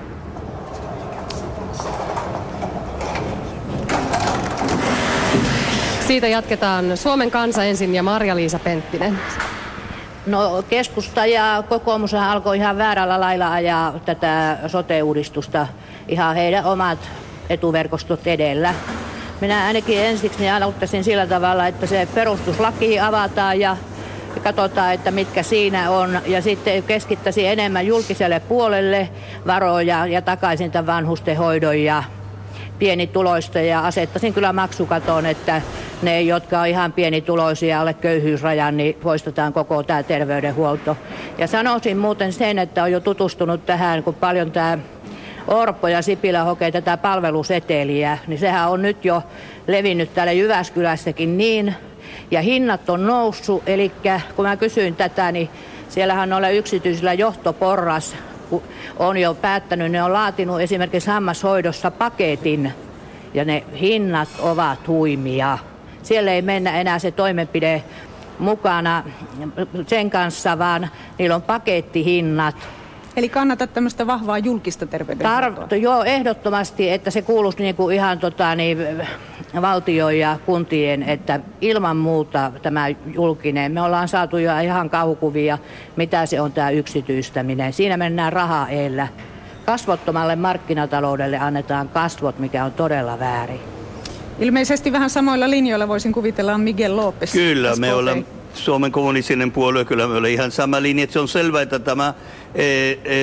Siitä jatketaan Suomen kansa ensin ja Marja-Liisa Penttinen. No keskusta ja kokoomus alkoi ihan väärällä lailla ajaa tätä sote-uudistusta ihan heidän omat etuverkostot edellä. Minä ainakin ensiksi niin aloittaisin sillä tavalla, että se perustuslaki avataan ja katsotaan, että mitkä siinä on. Ja sitten keskittäisin enemmän julkiselle puolelle varoja ja takaisin tämän vanhustenhoidon ja pienituloista ja asettaisin kyllä maksukaton, että ne, jotka on ihan pienituloisia alle köyhyysrajan, niin poistetaan koko tämä terveydenhuolto. Ja sanoisin muuten sen, että on jo tutustunut tähän, kun paljon tämä Orpo ja Sipilä hokee tätä palveluseteliä, niin sehän on nyt jo levinnyt täällä Jyväskylässäkin niin, ja hinnat on noussut, eli kun mä kysyin tätä, niin siellähän on yksityisillä johtoporras, on jo päättänyt, ne on laatinut esimerkiksi hammashoidossa paketin, ja ne hinnat ovat huimia. Siellä ei mennä enää se toimenpide mukana sen kanssa, vaan niillä on pakettihinnat. Eli kannattaa tämmöistä vahvaa julkista terveydenhuoltoa? Tar- joo, ehdottomasti, että se kuuluisi niin kuin ihan tota, niin, valtion ja kuntien, että ilman muuta tämä julkinen. Me ollaan saatu jo ihan kauhukuvia, mitä se on tämä yksityistäminen. Siinä mennään rahaa eellä. Kasvottomalle markkinataloudelle annetaan kasvot, mikä on todella väärin. Ilmeisesti vähän samoilla linjoilla voisin kuvitella on Miguel López. Kyllä, me ollaan Suomen kommunistinen puolue, kyllä me ollaan ihan sama linja. Se on selvää, että tämä e, e,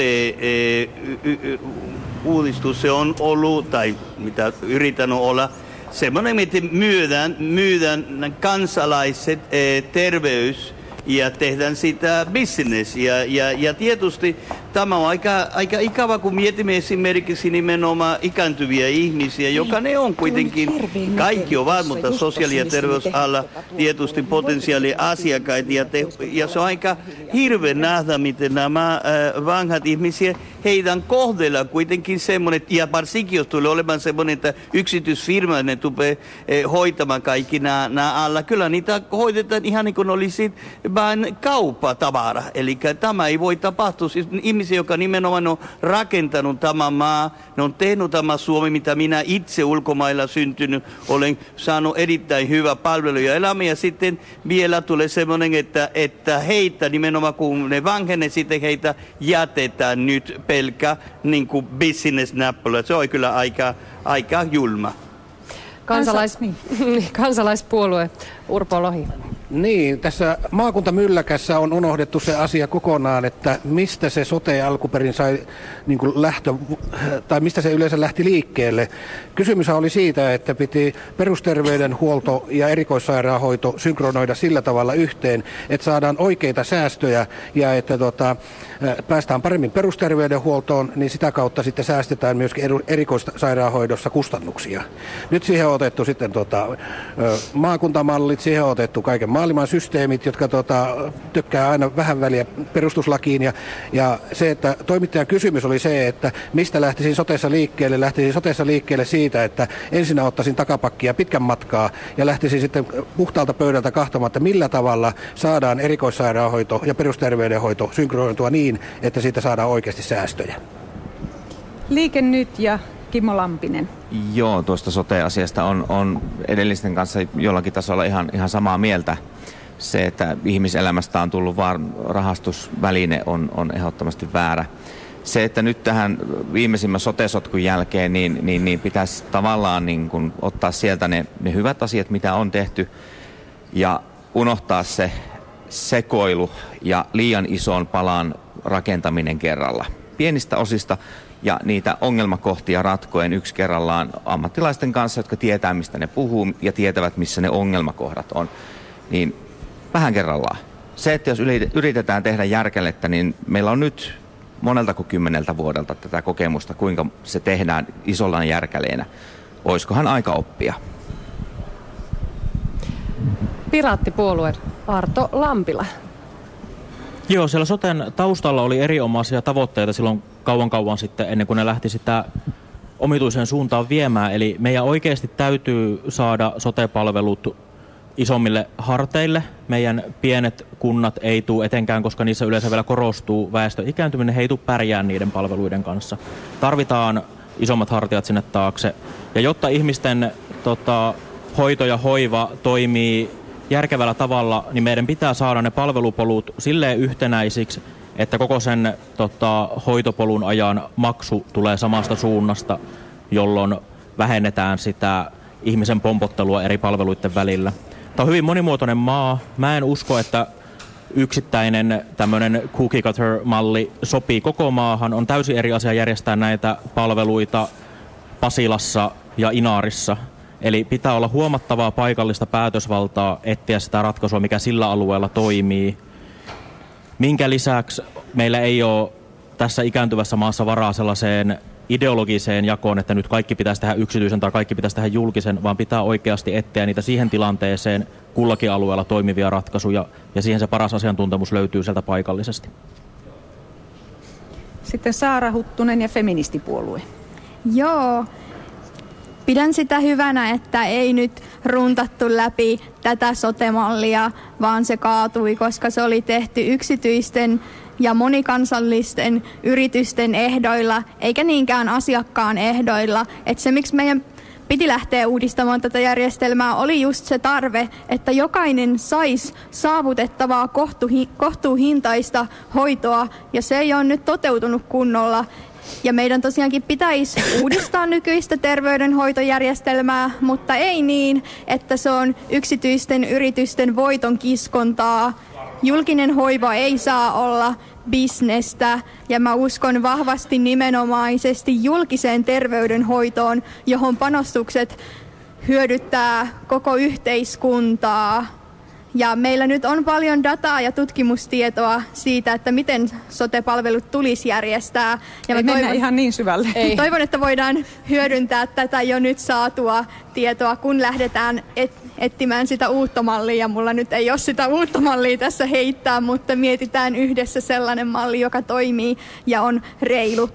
sote-uudistus se on ollut, tai mitä yritän olla, semmoinen, että myydään, myydään kansalaiset e, terveys ja tehdään sitä business. Ja, ja, ja tietysti tämä on aika, aika ikävä, kun mietimme esimerkiksi nimenomaan ikääntyviä ihmisiä, joka ne on kuitenkin, kaikki ovat, mutta sosiaali- ja terveysala tietysti potentiaalia asiakkaita. Ja, te, ja se on aika hirveä nähdä, miten nämä äh, vanhat ihmisiä, heidän kohdella kuitenkin semmoinen, ja varsinkin jos tulee olemaan semmoinen, että yksityisfirma ne tulee eh, hoitamaan kaikki nämä, nämä alla. Kyllä niitä hoidetaan ihan niin kuin olisi vain kauppatavara. Eli tämä ei voi tapahtua. Siis ihmisiä, joka nimenomaan on rakentanut tämä maa, ne on tehnyt tämä Suomi, mitä minä itse ulkomailla syntynyt, olen saanut erittäin hyvä palvelu ja elämä. Ja sitten vielä tulee semmoinen, että, että heitä nimenomaan kun ne vanhenee, sitten heitä jätetään nyt pelkä niin kuin business-näppylä. Se on kyllä aika, aika julma. Kansalais, kansalaispuolue Urpo Lohi. Niin, tässä maakuntamylläkässä on unohdettu se asia kokonaan, että mistä se sote alkuperin sai niin kuin lähtö, tai mistä se yleensä lähti liikkeelle. Kysymys oli siitä, että piti perusterveydenhuolto ja erikoissairaanhoito synkronoida sillä tavalla yhteen, että saadaan oikeita säästöjä ja että tota, päästään paremmin perusterveydenhuoltoon, niin sitä kautta sitten säästetään myöskin erikoissairaanhoidossa kustannuksia. Nyt siihen on otettu sitten tota, maakuntamallit, siihen on otettu kaiken maailman systeemit, jotka tota, tykkää aina vähän väliä perustuslakiin. Ja, ja se, että toimittajan kysymys oli se, että mistä lähtisin sotessa liikkeelle. Lähtisin sotessa liikkeelle siitä, että ensin ottaisin takapakkia pitkän matkaa ja lähtisin sitten puhtaalta pöydältä kahtomaan, että millä tavalla saadaan erikoissairaanhoito ja perusterveydenhoito synkronoitua niin, että siitä saadaan oikeasti säästöjä. Liike Nyt ja Kimmo Lampinen. Joo, tuosta sote-asiasta on, on edellisten kanssa jollakin tasolla ihan, ihan samaa mieltä. Se, että ihmiselämästä on tullut vaan rahastusväline, on, on ehdottomasti väärä. Se, että nyt tähän viimeisimmän sote-sotkun jälkeen, niin, niin, niin pitäisi tavallaan niin kuin ottaa sieltä ne, ne hyvät asiat, mitä on tehty, ja unohtaa se sekoilu ja liian ison palan rakentaminen kerralla. Pienistä osista ja niitä ongelmakohtia ratkoen yksi kerrallaan ammattilaisten kanssa, jotka tietää, mistä ne puhuu ja tietävät, missä ne ongelmakohdat on. Niin vähän kerrallaan. Se, että jos yritetään tehdä järkelettä, niin meillä on nyt monelta kuin kymmeneltä vuodelta tätä kokemusta, kuinka se tehdään isolla järkäleenä. Oiskohan aika oppia? Piraattipuolue Arto Lampila. Joo, siellä soten taustalla oli erinomaisia tavoitteita silloin kauan kauan sitten, ennen kuin ne lähti sitä omituiseen suuntaan viemään. Eli meidän oikeasti täytyy saada sote-palvelut isommille harteille. Meidän pienet kunnat ei tule etenkään, koska niissä yleensä vielä korostuu väestön ikääntyminen, he ei tule pärjää niiden palveluiden kanssa. Tarvitaan isommat hartiat sinne taakse. Ja jotta ihmisten tota, hoito ja hoiva toimii järkevällä tavalla, niin meidän pitää saada ne palvelupolut silleen yhtenäisiksi, että koko sen tota, hoitopolun ajan maksu tulee samasta suunnasta, jolloin vähennetään sitä ihmisen pompottelua eri palveluiden välillä. Tämä on hyvin monimuotoinen maa. Mä en usko, että yksittäinen tämmöinen cookie cutter-malli sopii koko maahan. On täysin eri asia järjestää näitä palveluita Pasilassa ja Inaarissa. Eli pitää olla huomattavaa paikallista päätösvaltaa etsiä sitä ratkaisua, mikä sillä alueella toimii. Minkä lisäksi meillä ei ole tässä ikääntyvässä maassa varaa sellaiseen ideologiseen jakoon, että nyt kaikki pitäisi tehdä yksityisen tai kaikki pitäisi tehdä julkisen, vaan pitää oikeasti etsiä niitä siihen tilanteeseen kullakin alueella toimivia ratkaisuja, ja siihen se paras asiantuntemus löytyy sieltä paikallisesti. Sitten Saara Huttunen ja Feministipuolue. Joo. pidän sitä hyvänä, että ei nyt runtattu läpi tätä sote-mallia, vaan se kaatui, koska se oli tehty yksityisten ja monikansallisten yritysten ehdoilla, eikä niinkään asiakkaan ehdoilla. Että se, miksi meidän piti lähteä uudistamaan tätä järjestelmää, oli just se tarve, että jokainen saisi saavutettavaa kohtuuhintaista hoitoa, ja se ei ole nyt toteutunut kunnolla. Ja meidän tosiaankin pitäisi uudistaa nykyistä terveydenhoitojärjestelmää, mutta ei niin, että se on yksityisten yritysten voiton kiskontaa. Julkinen hoiva ei saa olla bisnestä, ja mä uskon vahvasti nimenomaisesti julkiseen terveydenhoitoon, johon panostukset hyödyttää koko yhteiskuntaa. Ja meillä nyt on paljon dataa ja tutkimustietoa siitä, että miten sote-palvelut tulisi järjestää. Ja ei mennä ihan niin syvälle. Ei. Toivon, että voidaan hyödyntää tätä jo nyt saatua tietoa, kun lähdetään et, etsimään sitä uutta mallia. Mulla nyt ei ole sitä uutta mallia tässä heittää, mutta mietitään yhdessä sellainen malli, joka toimii ja on reilu.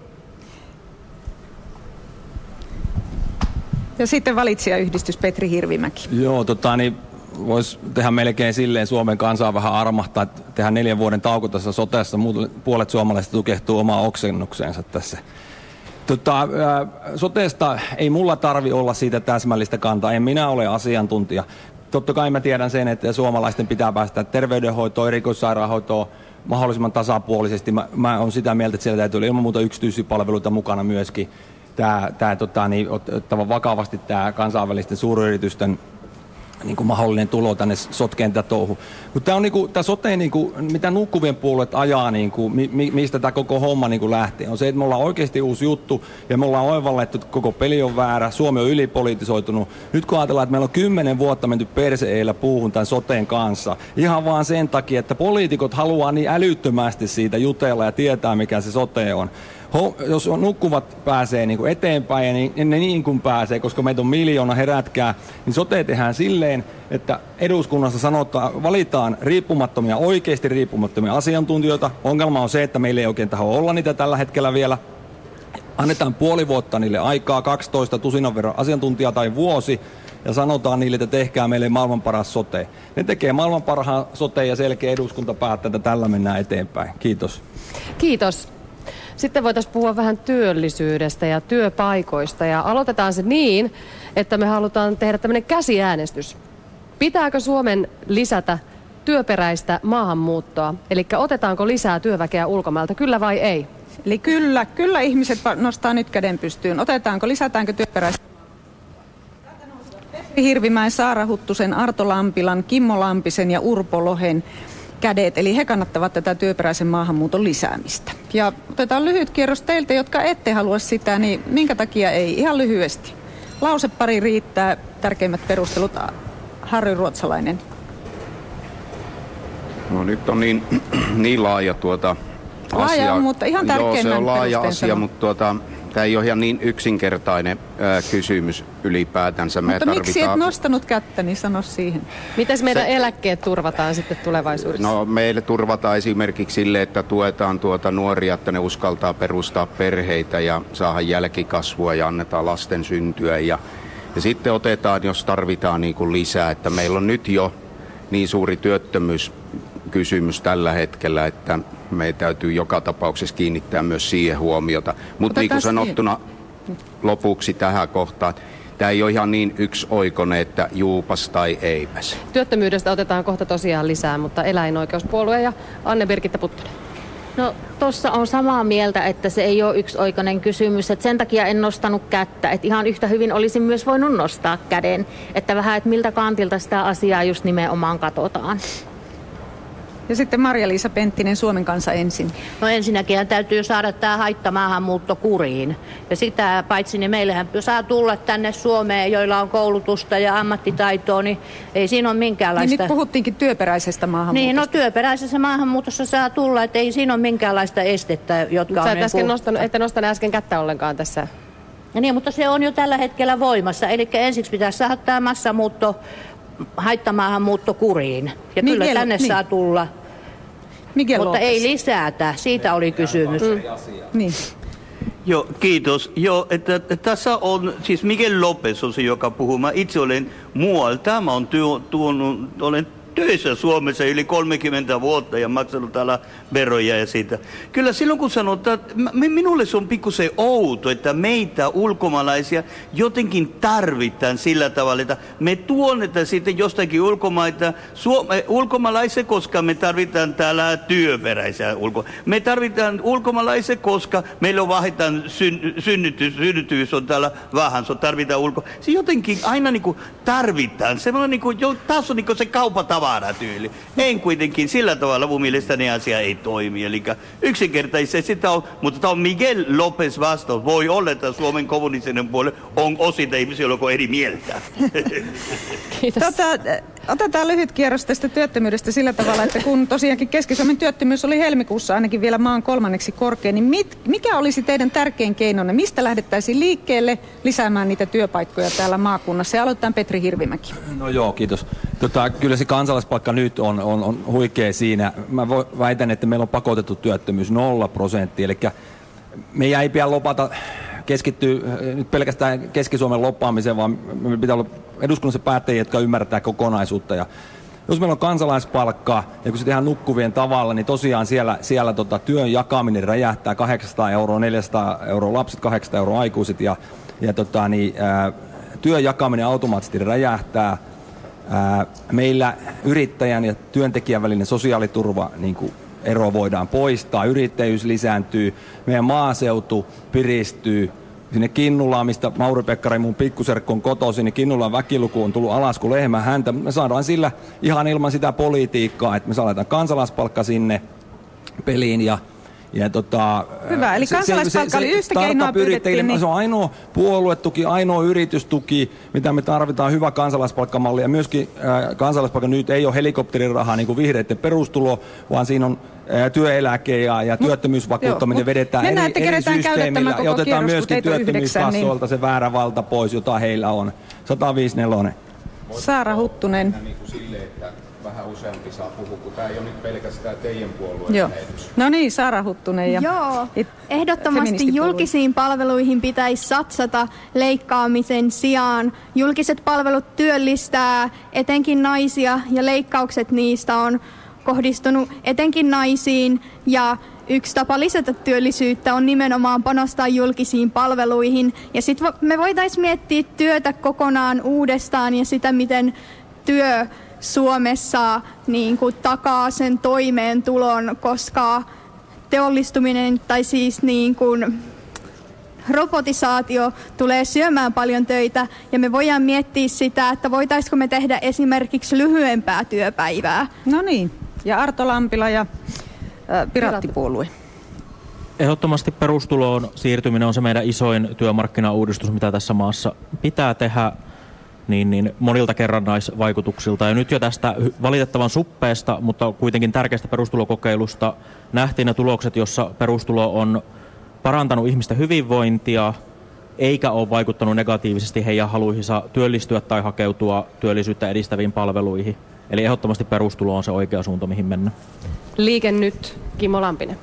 Ja sitten valitsijayhdistys Petri Hirvimäki. Joo, tota niin... Voisi tehdä melkein silleen Suomen kansaa vähän armahtaa, että tehdään neljän vuoden tauko tässä sotessa. Puolet suomalaisista tukehtuu omaan oksennukseensa tässä. Tota, sotesta ei mulla tarvi olla siitä täsmällistä kantaa. En minä ole asiantuntija. Totta kai mä tiedän sen, että suomalaisten pitää päästä terveydenhoitoon, erikoissairaanhoitoon mahdollisimman tasapuolisesti. Mä, mä olen sitä mieltä, että siellä täytyy olla ilman muuta yksityisiä palveluita mukana myöskin. Tämä, tämä tota, niin, ottava vakavasti tämä kansainvälisten suuryritysten niin kuin mahdollinen tulo tänne sotkeen tätä touhu. Mutta tämä on niin kuin, tämä sote, niin kuin, mitä nukkuvien puolueet ajaa, niin kuin, mi, mistä tämä koko homma niin kuin lähtee, on se, että me ollaan oikeasti uusi juttu ja me ollaan oivallettu, että koko peli on väärä, Suomi on ylipolitisoitunut. Nyt kun ajatellaan, että meillä on kymmenen vuotta menty perse-eillä puuhun tämän soteen kanssa, ihan vaan sen takia, että poliitikot haluaa niin älyttömästi siitä jutella ja tietää, mikä se sote on. Ho, jos nukkuvat pääsee niin kuin eteenpäin, niin ne niin kuin pääsee, koska meitä on miljoona, herätkää, niin sote tehdään silleen, että eduskunnassa sanotaan, valitaan riippumattomia, oikeasti riippumattomia asiantuntijoita. Ongelma on se, että meillä ei oikein taho olla niitä tällä hetkellä vielä. Annetaan puoli vuotta niille aikaa, kaksitoista tusinan verran asiantuntijaa tai vuosi, ja sanotaan niille, että tehkää meille maailman paras sote. Ne tekee maailman parhaan sote ja selkeä eduskunta päättää, että tällä mennään eteenpäin. Kiitos. Kiitos. Sitten voitaisiin puhua vähän työllisyydestä ja työpaikoista, ja aloitetaan se niin, että me halutaan tehdä tämmöinen käsiäänestys. Pitääkö Suomen lisätä työperäistä maahanmuuttoa? Eli otetaanko lisää työväkeä ulkomailta, kyllä vai ei? Eli kyllä, kyllä ihmiset nostaa nyt käden pystyyn. Otetaanko, lisätäänkö työperäistä? Petri Hirvimäen, Saara Huttusen, Arto Lampilan, Kimmo Lampisen ja Urpo Lohen kädet, eli he kannattavat tätä työperäisen maahanmuuton lisäämistä. Ja otetaan lyhyt kierros teiltä, jotka ette halua sitä, niin minkä takia ei? Ihan lyhyesti. Lausepari riittää, tärkeimmät perustelut. Harry Ruotsalainen. No nyt on niin, niin laaja tuota laaja asia. On, mutta ihan tärkeimmän Joo, se on laaja asia, sanon. mutta tuota, tämä ei ole ihan niin yksinkertainen ää, kysymys ylipäätänsä. Me mutta tarvitaan... miksi et nostanut kättä, niin sano siihen. Miten meidän se... eläkkeet turvataan sitten tulevaisuudessa? No meille turvataan esimerkiksi sille, että tuetaan tuota nuoria, että ne uskaltaa perustaa perheitä ja saada jälkikasvua ja annetaan lasten syntyä. Ja, ja sitten otetaan, jos tarvitaan niin kuin lisää, että meillä on nyt jo niin suuri työttömyyskysymys tällä hetkellä, että meidän täytyy joka tapauksessa kiinnittää myös siihen huomiota. Mutta niin kuin sanottuna lopuksi tähän kohtaan, tämä ei ole ihan niin yksioikoinen, että juupas tai eipäs. Työttömyydestä otetaan kohta tosiaan lisää, mutta eläinoikeuspuolue ja Anne-Birgitta Puttonen. No tuossa on samaa mieltä, että se ei ole yksioikoinen kysymys, että sen takia en nostanut kättä, että ihan yhtä hyvin olisin myös voinut nostaa käden, että vähän, että miltä kantilta sitä asiaa just nimenomaan katsotaan. Ja sitten Marja-Liisa Penttinen, Suomen kanssa ensin. No ensinnäkin täytyy saada tämä haittamaahanmuutto kuriin. Ja sitä paitsi niin meillähän saa tulla tänne Suomeen, joilla on koulutusta ja ammattitaitoa, niin ei siinä ole minkäänlaista... Niin nyt puhuttiinkin työperäisestä maahanmuutosta. Niin, no työperäisessä maahanmuutossa saa tulla, että ei siinä ole minkäänlaista estettä, jotka Sä on... et äsken niin nostanut, ette nostanut äsken kättä ollenkaan tässä. Ja niin, mutta se on jo tällä hetkellä voimassa. Eli ensiksi pitäisi saada tämä massamuutto, haittamaahanmuutto kuriin. Ja Miguel, kyllä tänne niin. saa tulla. Miguel Mutta Lopez. ei lisätä, siitä oli kysymys. Mm. Niin. Joo, kiitos. Joo, että, että tässä on, siis Miguel Lopez on se, joka puhuu. Mä itse olen muualta. Mä olen, työ, tuonut, olen töissä Suomessa yli kolmekymmentä vuotta ja maksanut täällä veroja ja siitä. Kyllä silloin kun sanotaan, minulle se on pikkusen outo, että meitä ulkomaalaisia jotenkin tarvitaan sillä tavalla, että me tuonnetaan sitten jostakin ulkomaita, Suome, ulkomaalaisia, koska me tarvitaan täällä työperäisiä ulko. Me tarvitaan ulkomaalaisia, koska meillä on vähintään syn, synnytys, synnytys on täällä vähän, se tarvitaan ulko. Se jotenkin aina niin kuin tarvitaan, semmoinen niin kuin, jo, taas on niin kuin se kaupatapa. Tyyli. En kuitenkin sillä tavalla mun mielestäni asia ei toimi. Eli yksinkertaisesti sitä on, mutta tämä on Miguel Lopez vastaus. Voi olla, että Suomen kommunistinen puolue on osita ihmisiä, joilla on eri mieltä. Kiitos. Tota, otetaan lyhyt kierros tästä työttömyydestä sillä tavalla, että kun tosiaankin Keski-Suomen työttömyys oli helmikuussa ainakin vielä maan kolmanneksi korkea, niin mit, mikä olisi teidän tärkein keinonne? Mistä lähdettäisiin liikkeelle lisäämään niitä työpaikkoja täällä maakunnassa? Ja aloitetaan Petri Hirvimäki. No joo, kiitos. Tota, kyllä se kansalaispalkka nyt on, on, on huikea siinä. Mä väitän, että meillä on pakotettu työttömyys nolla prosenttia, eli meidän ei pidä lopata keskittyä nyt pelkästään Keski-Suomen loppaamiseen, vaan meillä pitää olla eduskunnassa päättäjiä, jotka ymmärtää kokonaisuutta. Ja jos meillä on kansalaispalkka ja kun se tehdään nukkuvien tavalla, niin tosiaan siellä, siellä tota, työn jakaminen räjähtää kahdeksansataa euroa, neljäsataa euroa lapset, kahdeksansataa euroa aikuiset ja, ja tota, niin, ää, työn jakaminen automaattisesti räjähtää. Ää, meillä yrittäjän ja työntekijän välinen sosiaaliturva niin kuin ero voidaan poistaa, yrittäjyys lisääntyy, meidän maaseutu piristyy. Sinne Kinnulaan, mistä Mauri Pekkarinen, mun pikkuserkku on kotoisin, niin Kinnulan väkiluku on tullut alas kuin lehmän häntä. Me saadaan sillä ihan ilman sitä politiikkaa, että me saadaan kansalaispalkka sinne peliin ja Ja tota, hyvä, eli kansalaispalkka oli yhtä keinoa pyydettiin. Niin... Se on ainoa puoluetuki, ainoa yritystuki, mitä me tarvitaan, hyvä kansalaispalkkamalli. Ja myöskin äh, kansalaispalkka nyt ei ole helikopterirahaa niin kuin vihreiden perustulo, vaan siinä on äh, työeläke ja, ja työttömyysvakuuttaminen Joo, vedetään eri, eri systeemillä. Ja otetaan myöskin työttömyyskassoilta niin... se väärä valta pois, jota heillä on. sata viisikymmentäneljä. Saara Huttunen. Vähän useampi saa puhua, kun tämä ei ole nyt pelkästään teidän puolueen Joo. No niin, Saara Huttunen. Ja Joo, ehdottomasti julkisiin palveluihin pitäisi satsata leikkaamisen sijaan. Julkiset palvelut työllistää etenkin naisia ja leikkaukset niistä on kohdistunut etenkin naisiin ja yksi tapa lisätä työllisyyttä on nimenomaan panostaa julkisiin palveluihin. Ja sitten me voitaisiin miettiä työtä kokonaan uudestaan ja sitä, miten työ Suomessa niin kuin takaa sen toimeentulon, koska teollistuminen tai siis niin kuin robotisaatio tulee syömään paljon töitä ja me voidaan miettiä sitä, että voitaisiko me tehdä esimerkiksi lyhyempää työpäivää. No niin, ja Arto Lampila ja ä, Piraattipuolue. Ehdottomasti perustuloon siirtyminen on se meidän isoin työmarkkinauudistus, mitä tässä maassa pitää tehdä. Niin, niin monilta kerrannaisvaikutuksilta. Ja nyt jo tästä valitettavan suppeesta, mutta kuitenkin tärkeästä perustulokokeilusta nähtiin ne tulokset, jossa perustulo on parantanut ihmisten hyvinvointia, eikä ole vaikuttanut negatiivisesti heidän haluihinsa työllistyä tai hakeutua työllisyyttä edistäviin palveluihin. Eli ehdottomasti perustulo on se oikea suunta, mihin mennä. Liike Nyt, Kimmo Lampinen.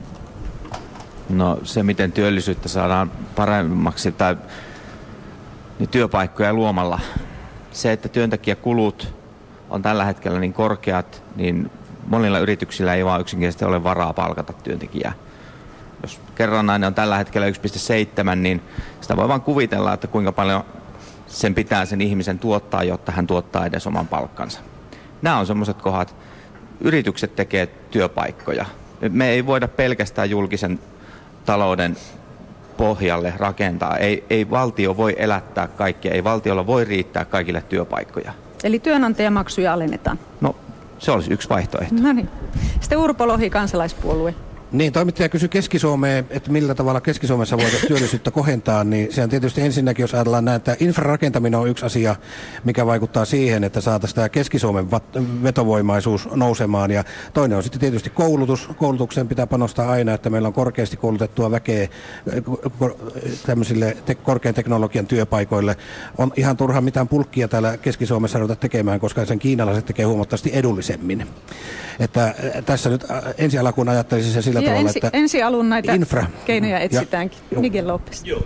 No se, miten työllisyyttä saadaan paremmaksi tai niin työpaikkoja luomalla. Se, että työntekijäkulut on tällä hetkellä niin korkeat, niin monilla yrityksillä ei vaan yksinkertaisesti ole varaa palkata työntekijää. Jos kerrannainen on tällä hetkellä yksi pilkku seitsemän, niin sitä voi vaan kuvitella, että kuinka paljon sen pitää sen ihmisen tuottaa, jotta hän tuottaa edes oman palkkansa. Nämä on sellaiset kohdat. Yritykset tekee työpaikkoja. Me ei voida pelkästään julkisen talouden pohjalle rakentaa. Ei, ei valtio voi elättää kaikkia, ei valtiolla voi riittää kaikille työpaikkoja. Eli työnantajamaksuja alennetaan? No, se olisi yksi vaihtoehto. No niin. Sitten Urpo Lohi, Kansalaispuolue. Niin, toimittaja kysyi Keski-Suomeen, että millä tavalla Keski-Suomessa voitaisiin työllisyyttä kohentaa, niin sehän tietysti ensinnäkin, jos ajatellaan näin, että infrarakentaminen on yksi asia, mikä vaikuttaa siihen, että saataisiin tämä Keski-Suomen vetovoimaisuus nousemaan, ja toinen on sitten tietysti koulutus. Koulutukseen pitää panostaa aina, että meillä on korkeasti koulutettua väkeä tämmöisille te- korkean teknologian työpaikoille. On ihan turha mitään pulkkia täällä Keski-Suomessa ruveta tekemään, koska sen kiinalaiset tekee huomattavasti edullisemmin. Että tässä nyt ensi alkuun ajattelisin se sillä tavalla, ensi, että ensi alun näitä infra. keinoja etsitäänkin. Ja, Miguel Lopez. Joo.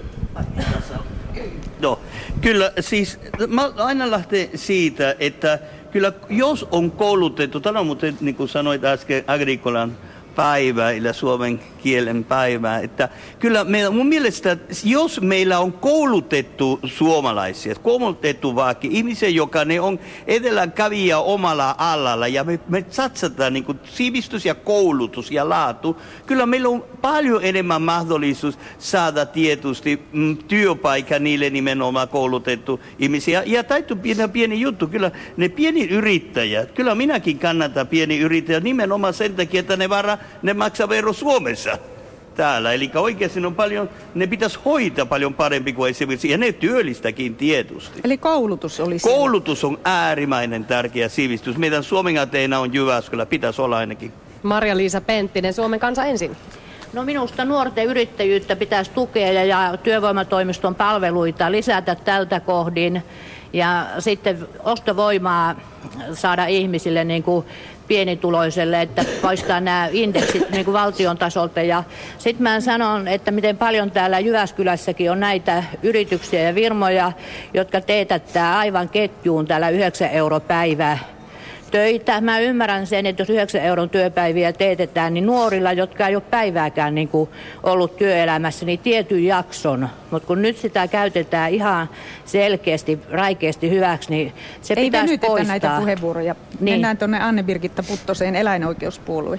No, kyllä siis mä aina lähtee siitä, että kyllä jos on koulutettu, tämä on muuten niin kuin sanoit äsken Agrikolan päivä, eli suomen kielen päivä, että kyllä meillä, mun mielestä, jos meillä on koulutettu suomalaisia, koulutettu vaikka ihmisiä, joka ne on edelläkävijä omalla alalla, ja me, me satsataan niin kuin sivistys ja koulutus ja laatu, kyllä meillä on paljon enemmän mahdollisuus saada tietysti mm, työpaikka niille nimenomaan koulutettu ihmisiä. Ja täytyy pieni, pieni juttu, kyllä ne pieni yrittäjät, kyllä minäkin kannatan pieni yrittäjät nimenomaan sen takia, että ne varaa ne maksaa vero Suomessa täällä. Eli oikeasti on paljon, ne pitäisi hoitaa paljon parempi kuin esimerkiksi, ja ne työllistäkin tietysti. Eli koulutus oli Koulutus on äärimmäinen tärkeä sivistys. Meidän Suomen Ateena on Jyväskylä, pitäisi olla ainakin. Marja-Liisa Penttinen, Suomen kansa ensin. No minusta nuorten yrittäjyyttä pitäisi tukea ja, ja työvoimatoimiston palveluita lisätä tältä kohdin. Ja sitten ostovoimaa saada ihmisille niin kuin pienituloiselle, että poistaa nämä indeksit niin kuin valtion tasolta. Ja sitten mä sanon, että miten paljon täällä Jyväskylässäkin on näitä yrityksiä ja firmoja, jotka teetättää aivan ketjuun täällä yhdeksän euroa päivää töitä. Mä ymmärrän sen, että jos yhdeksän euron työpäiviä teetetään, niin nuorilla, jotka ei ole päivääkään niin kuin ollut työelämässä, niin tietyn jakson. Mutta kun nyt sitä käytetään ihan selkeästi, räikeästi hyväksi, niin se ei pitäisi venytetä poistaa. näitä puheenvuoroja. Niin. Mennään tuonne Anne-Birgitta Puttoseen, eläinoikeuspuolue.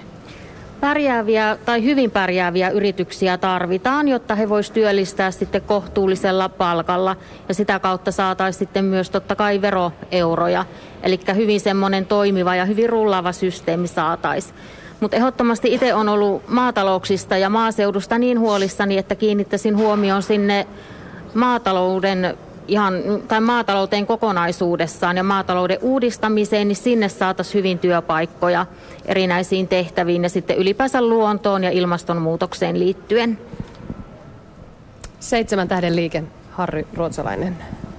Pärjääviä tai hyvin pärjääviä yrityksiä tarvitaan, jotta he voisivat työllistää sitten kohtuullisella palkalla ja sitä kautta saataisiin sitten myös totta kai veroeuroja. Eli hyvin semmoinen toimiva ja hyvin rullaava systeemi saataisiin. Mutta ehdottomasti itse on ollut maatalouksista ja maaseudusta niin huolissani, että kiinnittäisin huomioon sinne maatalouden ihan, tai maatalouteen kokonaisuudessaan ja maatalouden uudistamiseen, niin sinne saataisiin hyvin työpaikkoja erinäisiin tehtäviin ja sitten ylipäänsä luontoon ja ilmastonmuutokseen liittyen. Seitsemän tähden liike, Harry Ruotsalainen.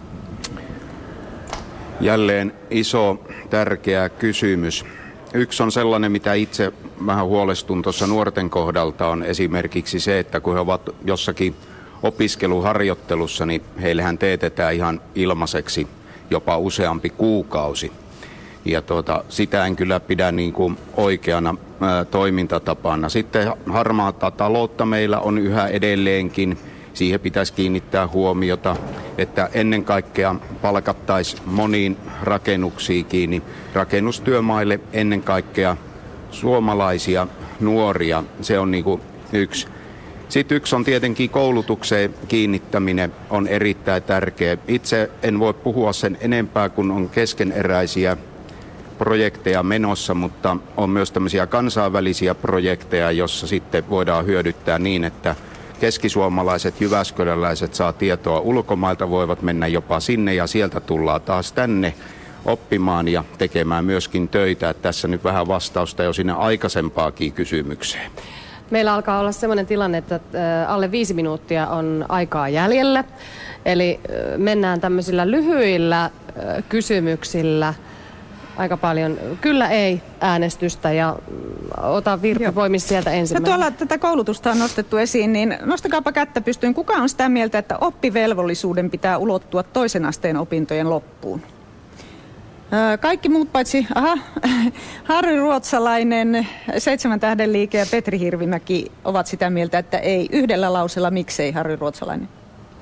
Jälleen iso, tärkeä kysymys. Yksi on sellainen, mitä itse vähän huolestun tuossa nuorten kohdalta, on esimerkiksi se, että kun he ovat jossakin opiskeluharjoittelussa, niin heillehän teetetään ihan ilmaiseksi jopa useampi kuukausi. Ja tuota, sitä en kyllä pidä niin kuin oikeana ää, toimintatapana. Sitten harmaata taloutta meillä on yhä edelleenkin. Siihen pitäisi kiinnittää huomiota, että ennen kaikkea palkattaisiin moniin rakennuksiin kiinni. Rakennustyömaille ennen kaikkea suomalaisia nuoria. Se on niin kuin yksi. Sitten yksi on tietenkin koulutukseen kiinnittäminen on erittäin tärkeä. Itse en voi puhua sen enempää, kun on keskeneräisiä projekteja menossa, mutta on myös tämmöisiä kansainvälisiä projekteja, jossa sitten voidaan hyödyttää niin, että keskisuomalaiset, jyväskyläläiset saa tietoa ulkomailta, voivat mennä jopa sinne ja sieltä tullaan taas tänne oppimaan ja tekemään myöskin töitä. Että tässä nyt vähän vastausta jo sinne aikaisempaakin kysymykseen. Meillä alkaa olla sellainen tilanne, että alle viisi minuuttia on aikaa jäljellä. Eli mennään tämmöisillä lyhyillä kysymyksillä aika paljon kyllä ei äänestystä ja ota Virpi poimis sieltä No ensimmäinen. tuolla tätä koulutusta on nostettu esiin, niin nostakaapa kättä pystyyn. Kuka on sitä mieltä, että oppivelvollisuuden pitää ulottua toisen asteen opintojen loppuun? Öö, Kaikki muut paitsi, aha, Harry Ruotsalainen, Seitsemän tähden liike ja Petri Hirvimäki ovat sitä mieltä, että ei. Yhdellä lausella miksei, Harry Ruotsalainen?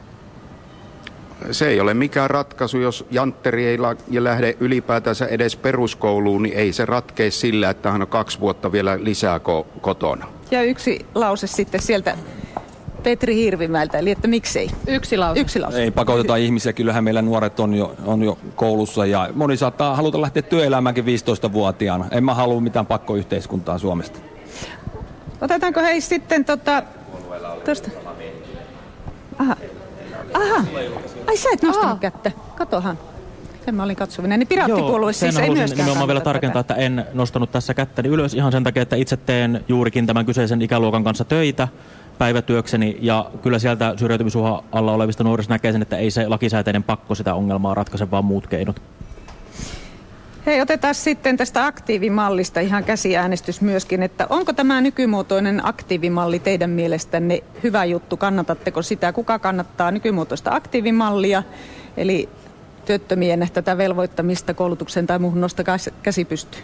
Se ei ole mikään ratkaisu, jos jantteri ei la- ja lähde ylipäätänsä edes peruskouluun, niin ei se ratkea sillä, että hän on kaksi vuotta vielä lisää ko- kotona. Ja yksi lause sitten sieltä Petri Hirvimäeltä, eli että miksei? Yksi lause. Yksi lause. Ei pakoteta ihmisiä, kyllähän meillä nuoret on jo, on jo koulussa ja moni saattaa haluta lähteä työelämäänkin viisitoistavuotiaana. En mä halua mitään pakkoyhteiskuntaa Suomesta. Otetaanko hei sitten tota... Tosta. Aha. Aha. Ai sä et nostanut Aha. kättä. Katohan. Sen mä olin katsovinen. Niin Piraattipuolue siis ei halusin myöskään nimenomaan vielä kannata tarkentaa, tätä. että en nostanut tässä kättäni ylös ihan sen takia, että itse teen juurikin tämän kyseisen ikäluokan kanssa töitä päivätyökseni ja kyllä sieltä syrjäytymisuhan alla olevista nuorista näkee sen, että ei se lakisääteinen pakko sitä ongelmaa ratkaise, vaan muut keinot. Hei, otetaan sitten tästä aktiivimallista ihan käsiäänestys myöskin, että onko tämä nykymuotoinen aktiivimalli teidän mielestänne hyvä juttu? Kannatatteko sitä? Kuka kannattaa nykymuotoista aktiivimallia, eli työttömien tätä velvoittamista koulutukseen tai muuhun? Nostakaa käsi pystyyn.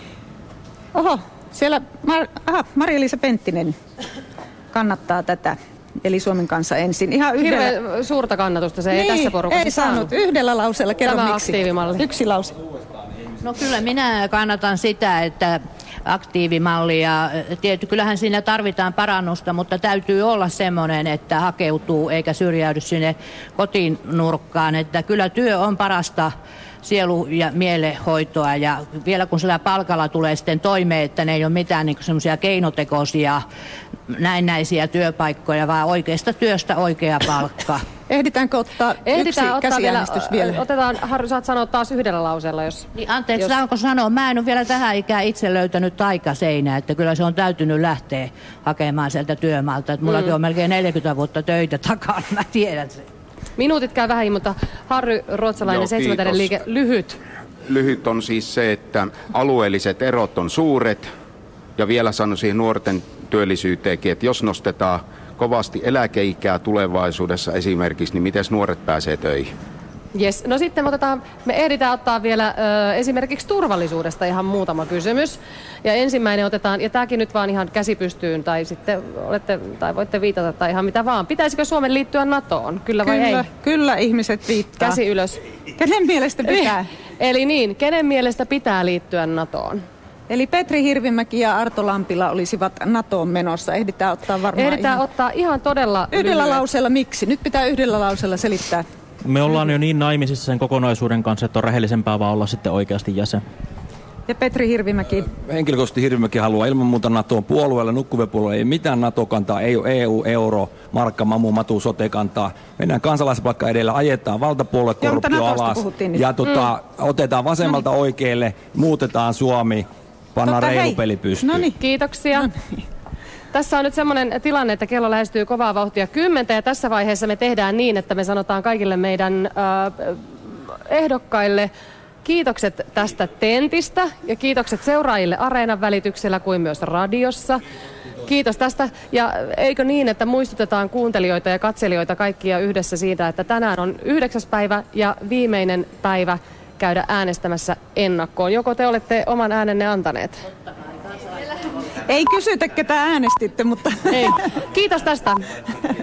Oho, siellä Mar- aha, Maria-Liisa Penttinen kannattaa tätä. Eli Suomen kanssa ensin. Ihan yhdellä... Hirveän suurta kannatusta se niin, ei tässä porukassa ei saanut. Yhdellä lauseella kerro Tämä miksi. aktiivimalli. Yksi lause. No kyllä minä kannatan sitä, että aktiivimallia, tietysti kyllähän siinä tarvitaan parannusta, mutta täytyy olla semmoinen, että hakeutuu eikä syrjäydy sinne kotiin nurkkaan, että kyllä työ on parasta sielu- ja mielenhoitoa ja vielä kun sillä palkalla tulee sitten toimeen, että ne ei ole mitään niin semmoisia keinotekoisia näennäisiä työpaikkoja, vaan oikeasta työstä oikea palkka. Ehditäänkö ottaa Ehditään yksi ottaa käsiäänestys vielä? vielä? Otetaan, Harry, saat sanoa taas yhdellä lauseella, jos... Niin anteeksi, jos... saanko sanoa? Mä en ole vielä tähän ikään itse löytänyt taikaseinää, että kyllä se on täytynyt lähteä hakemaan sieltä työmaalta. Että mullakin mm. on melkein neljäkymmentä vuotta töitä takana, mä tiedän sen. Minuutit käy vähän, mutta Harry Ruotsalainen, seitsemäntäinen liike, lyhyt. Lyhyt on siis se, että alueelliset erot on suuret ja vielä sanoisin nuorten työllisyyteenkin, että jos nostetaan kovasti eläkeikää tulevaisuudessa esimerkiksi, niin miten nuoret pääsee töihin? Yes. No sitten me, otetaan, me ehditään ottaa vielä ö, esimerkiksi turvallisuudesta ihan muutama kysymys. Ja ensimmäinen otetaan, ja tämäkin nyt vaan ihan käsi pystyyn, tai sitten olette, tai voitte viitata tai ihan mitä vaan. Pitäisikö Suomen liittyä NATOon? Kyllä vai kyllä, ei? Kyllä ihmiset viittaa. Käsi ylös. Kenen mielestä pitää? Eli niin, kenen mielestä pitää liittyä NATOon? Eli Petri Hirvimäki ja Arto Lampila olisivat NATOon menossa. Ehditään ottaa varmaan Ehditään ihan... ottaa ihan todella Yhdellä lyhyet. lauseella miksi? Nyt pitää yhdellä lauseella selittää. Me ollaan jo niin naimisissa sen kokonaisuuden kanssa, että on rehellisempää vaan olla sitten oikeasti jäsen. Ja Petri Hirvimäki. Henkilökohtaisesti Hirvimäki haluaa ilman muuta NATOon puolueelle, nukkuvien puolueelle ei mitään NATO-kantaa, ei ole E U, euro, markka, mamu, matu, sote-kantaa. Mennään kansalaispalkka edellä, ajetaan valtapuolue, korruptio alas ja tota, mm. otetaan vasemmalta Noniin. oikealle, muutetaan Suomi, pannaan tota, reilu peli pystyyn. Noniin. Kiitoksia. Noniin. Tässä on nyt semmoinen tilanne, että kello lähestyy kovaa vauhtia kymmentä ja tässä vaiheessa me tehdään niin, että me sanotaan kaikille meidän äh, ehdokkaille kiitokset tästä tentistä ja kiitokset seuraajille Areenan välityksellä kuin myös radiossa. Kiitos tästä ja eikö niin, että muistutetaan kuuntelijoita ja katselijoita kaikkia yhdessä siitä, että tänään on yhdeksäs päivä ja viimeinen päivä käydä äänestämässä ennakkoon. Joko te olette oman äänenne antaneet? Ei kysytä, ketä äänestitte, mutta... Ei. Kiitos tästä.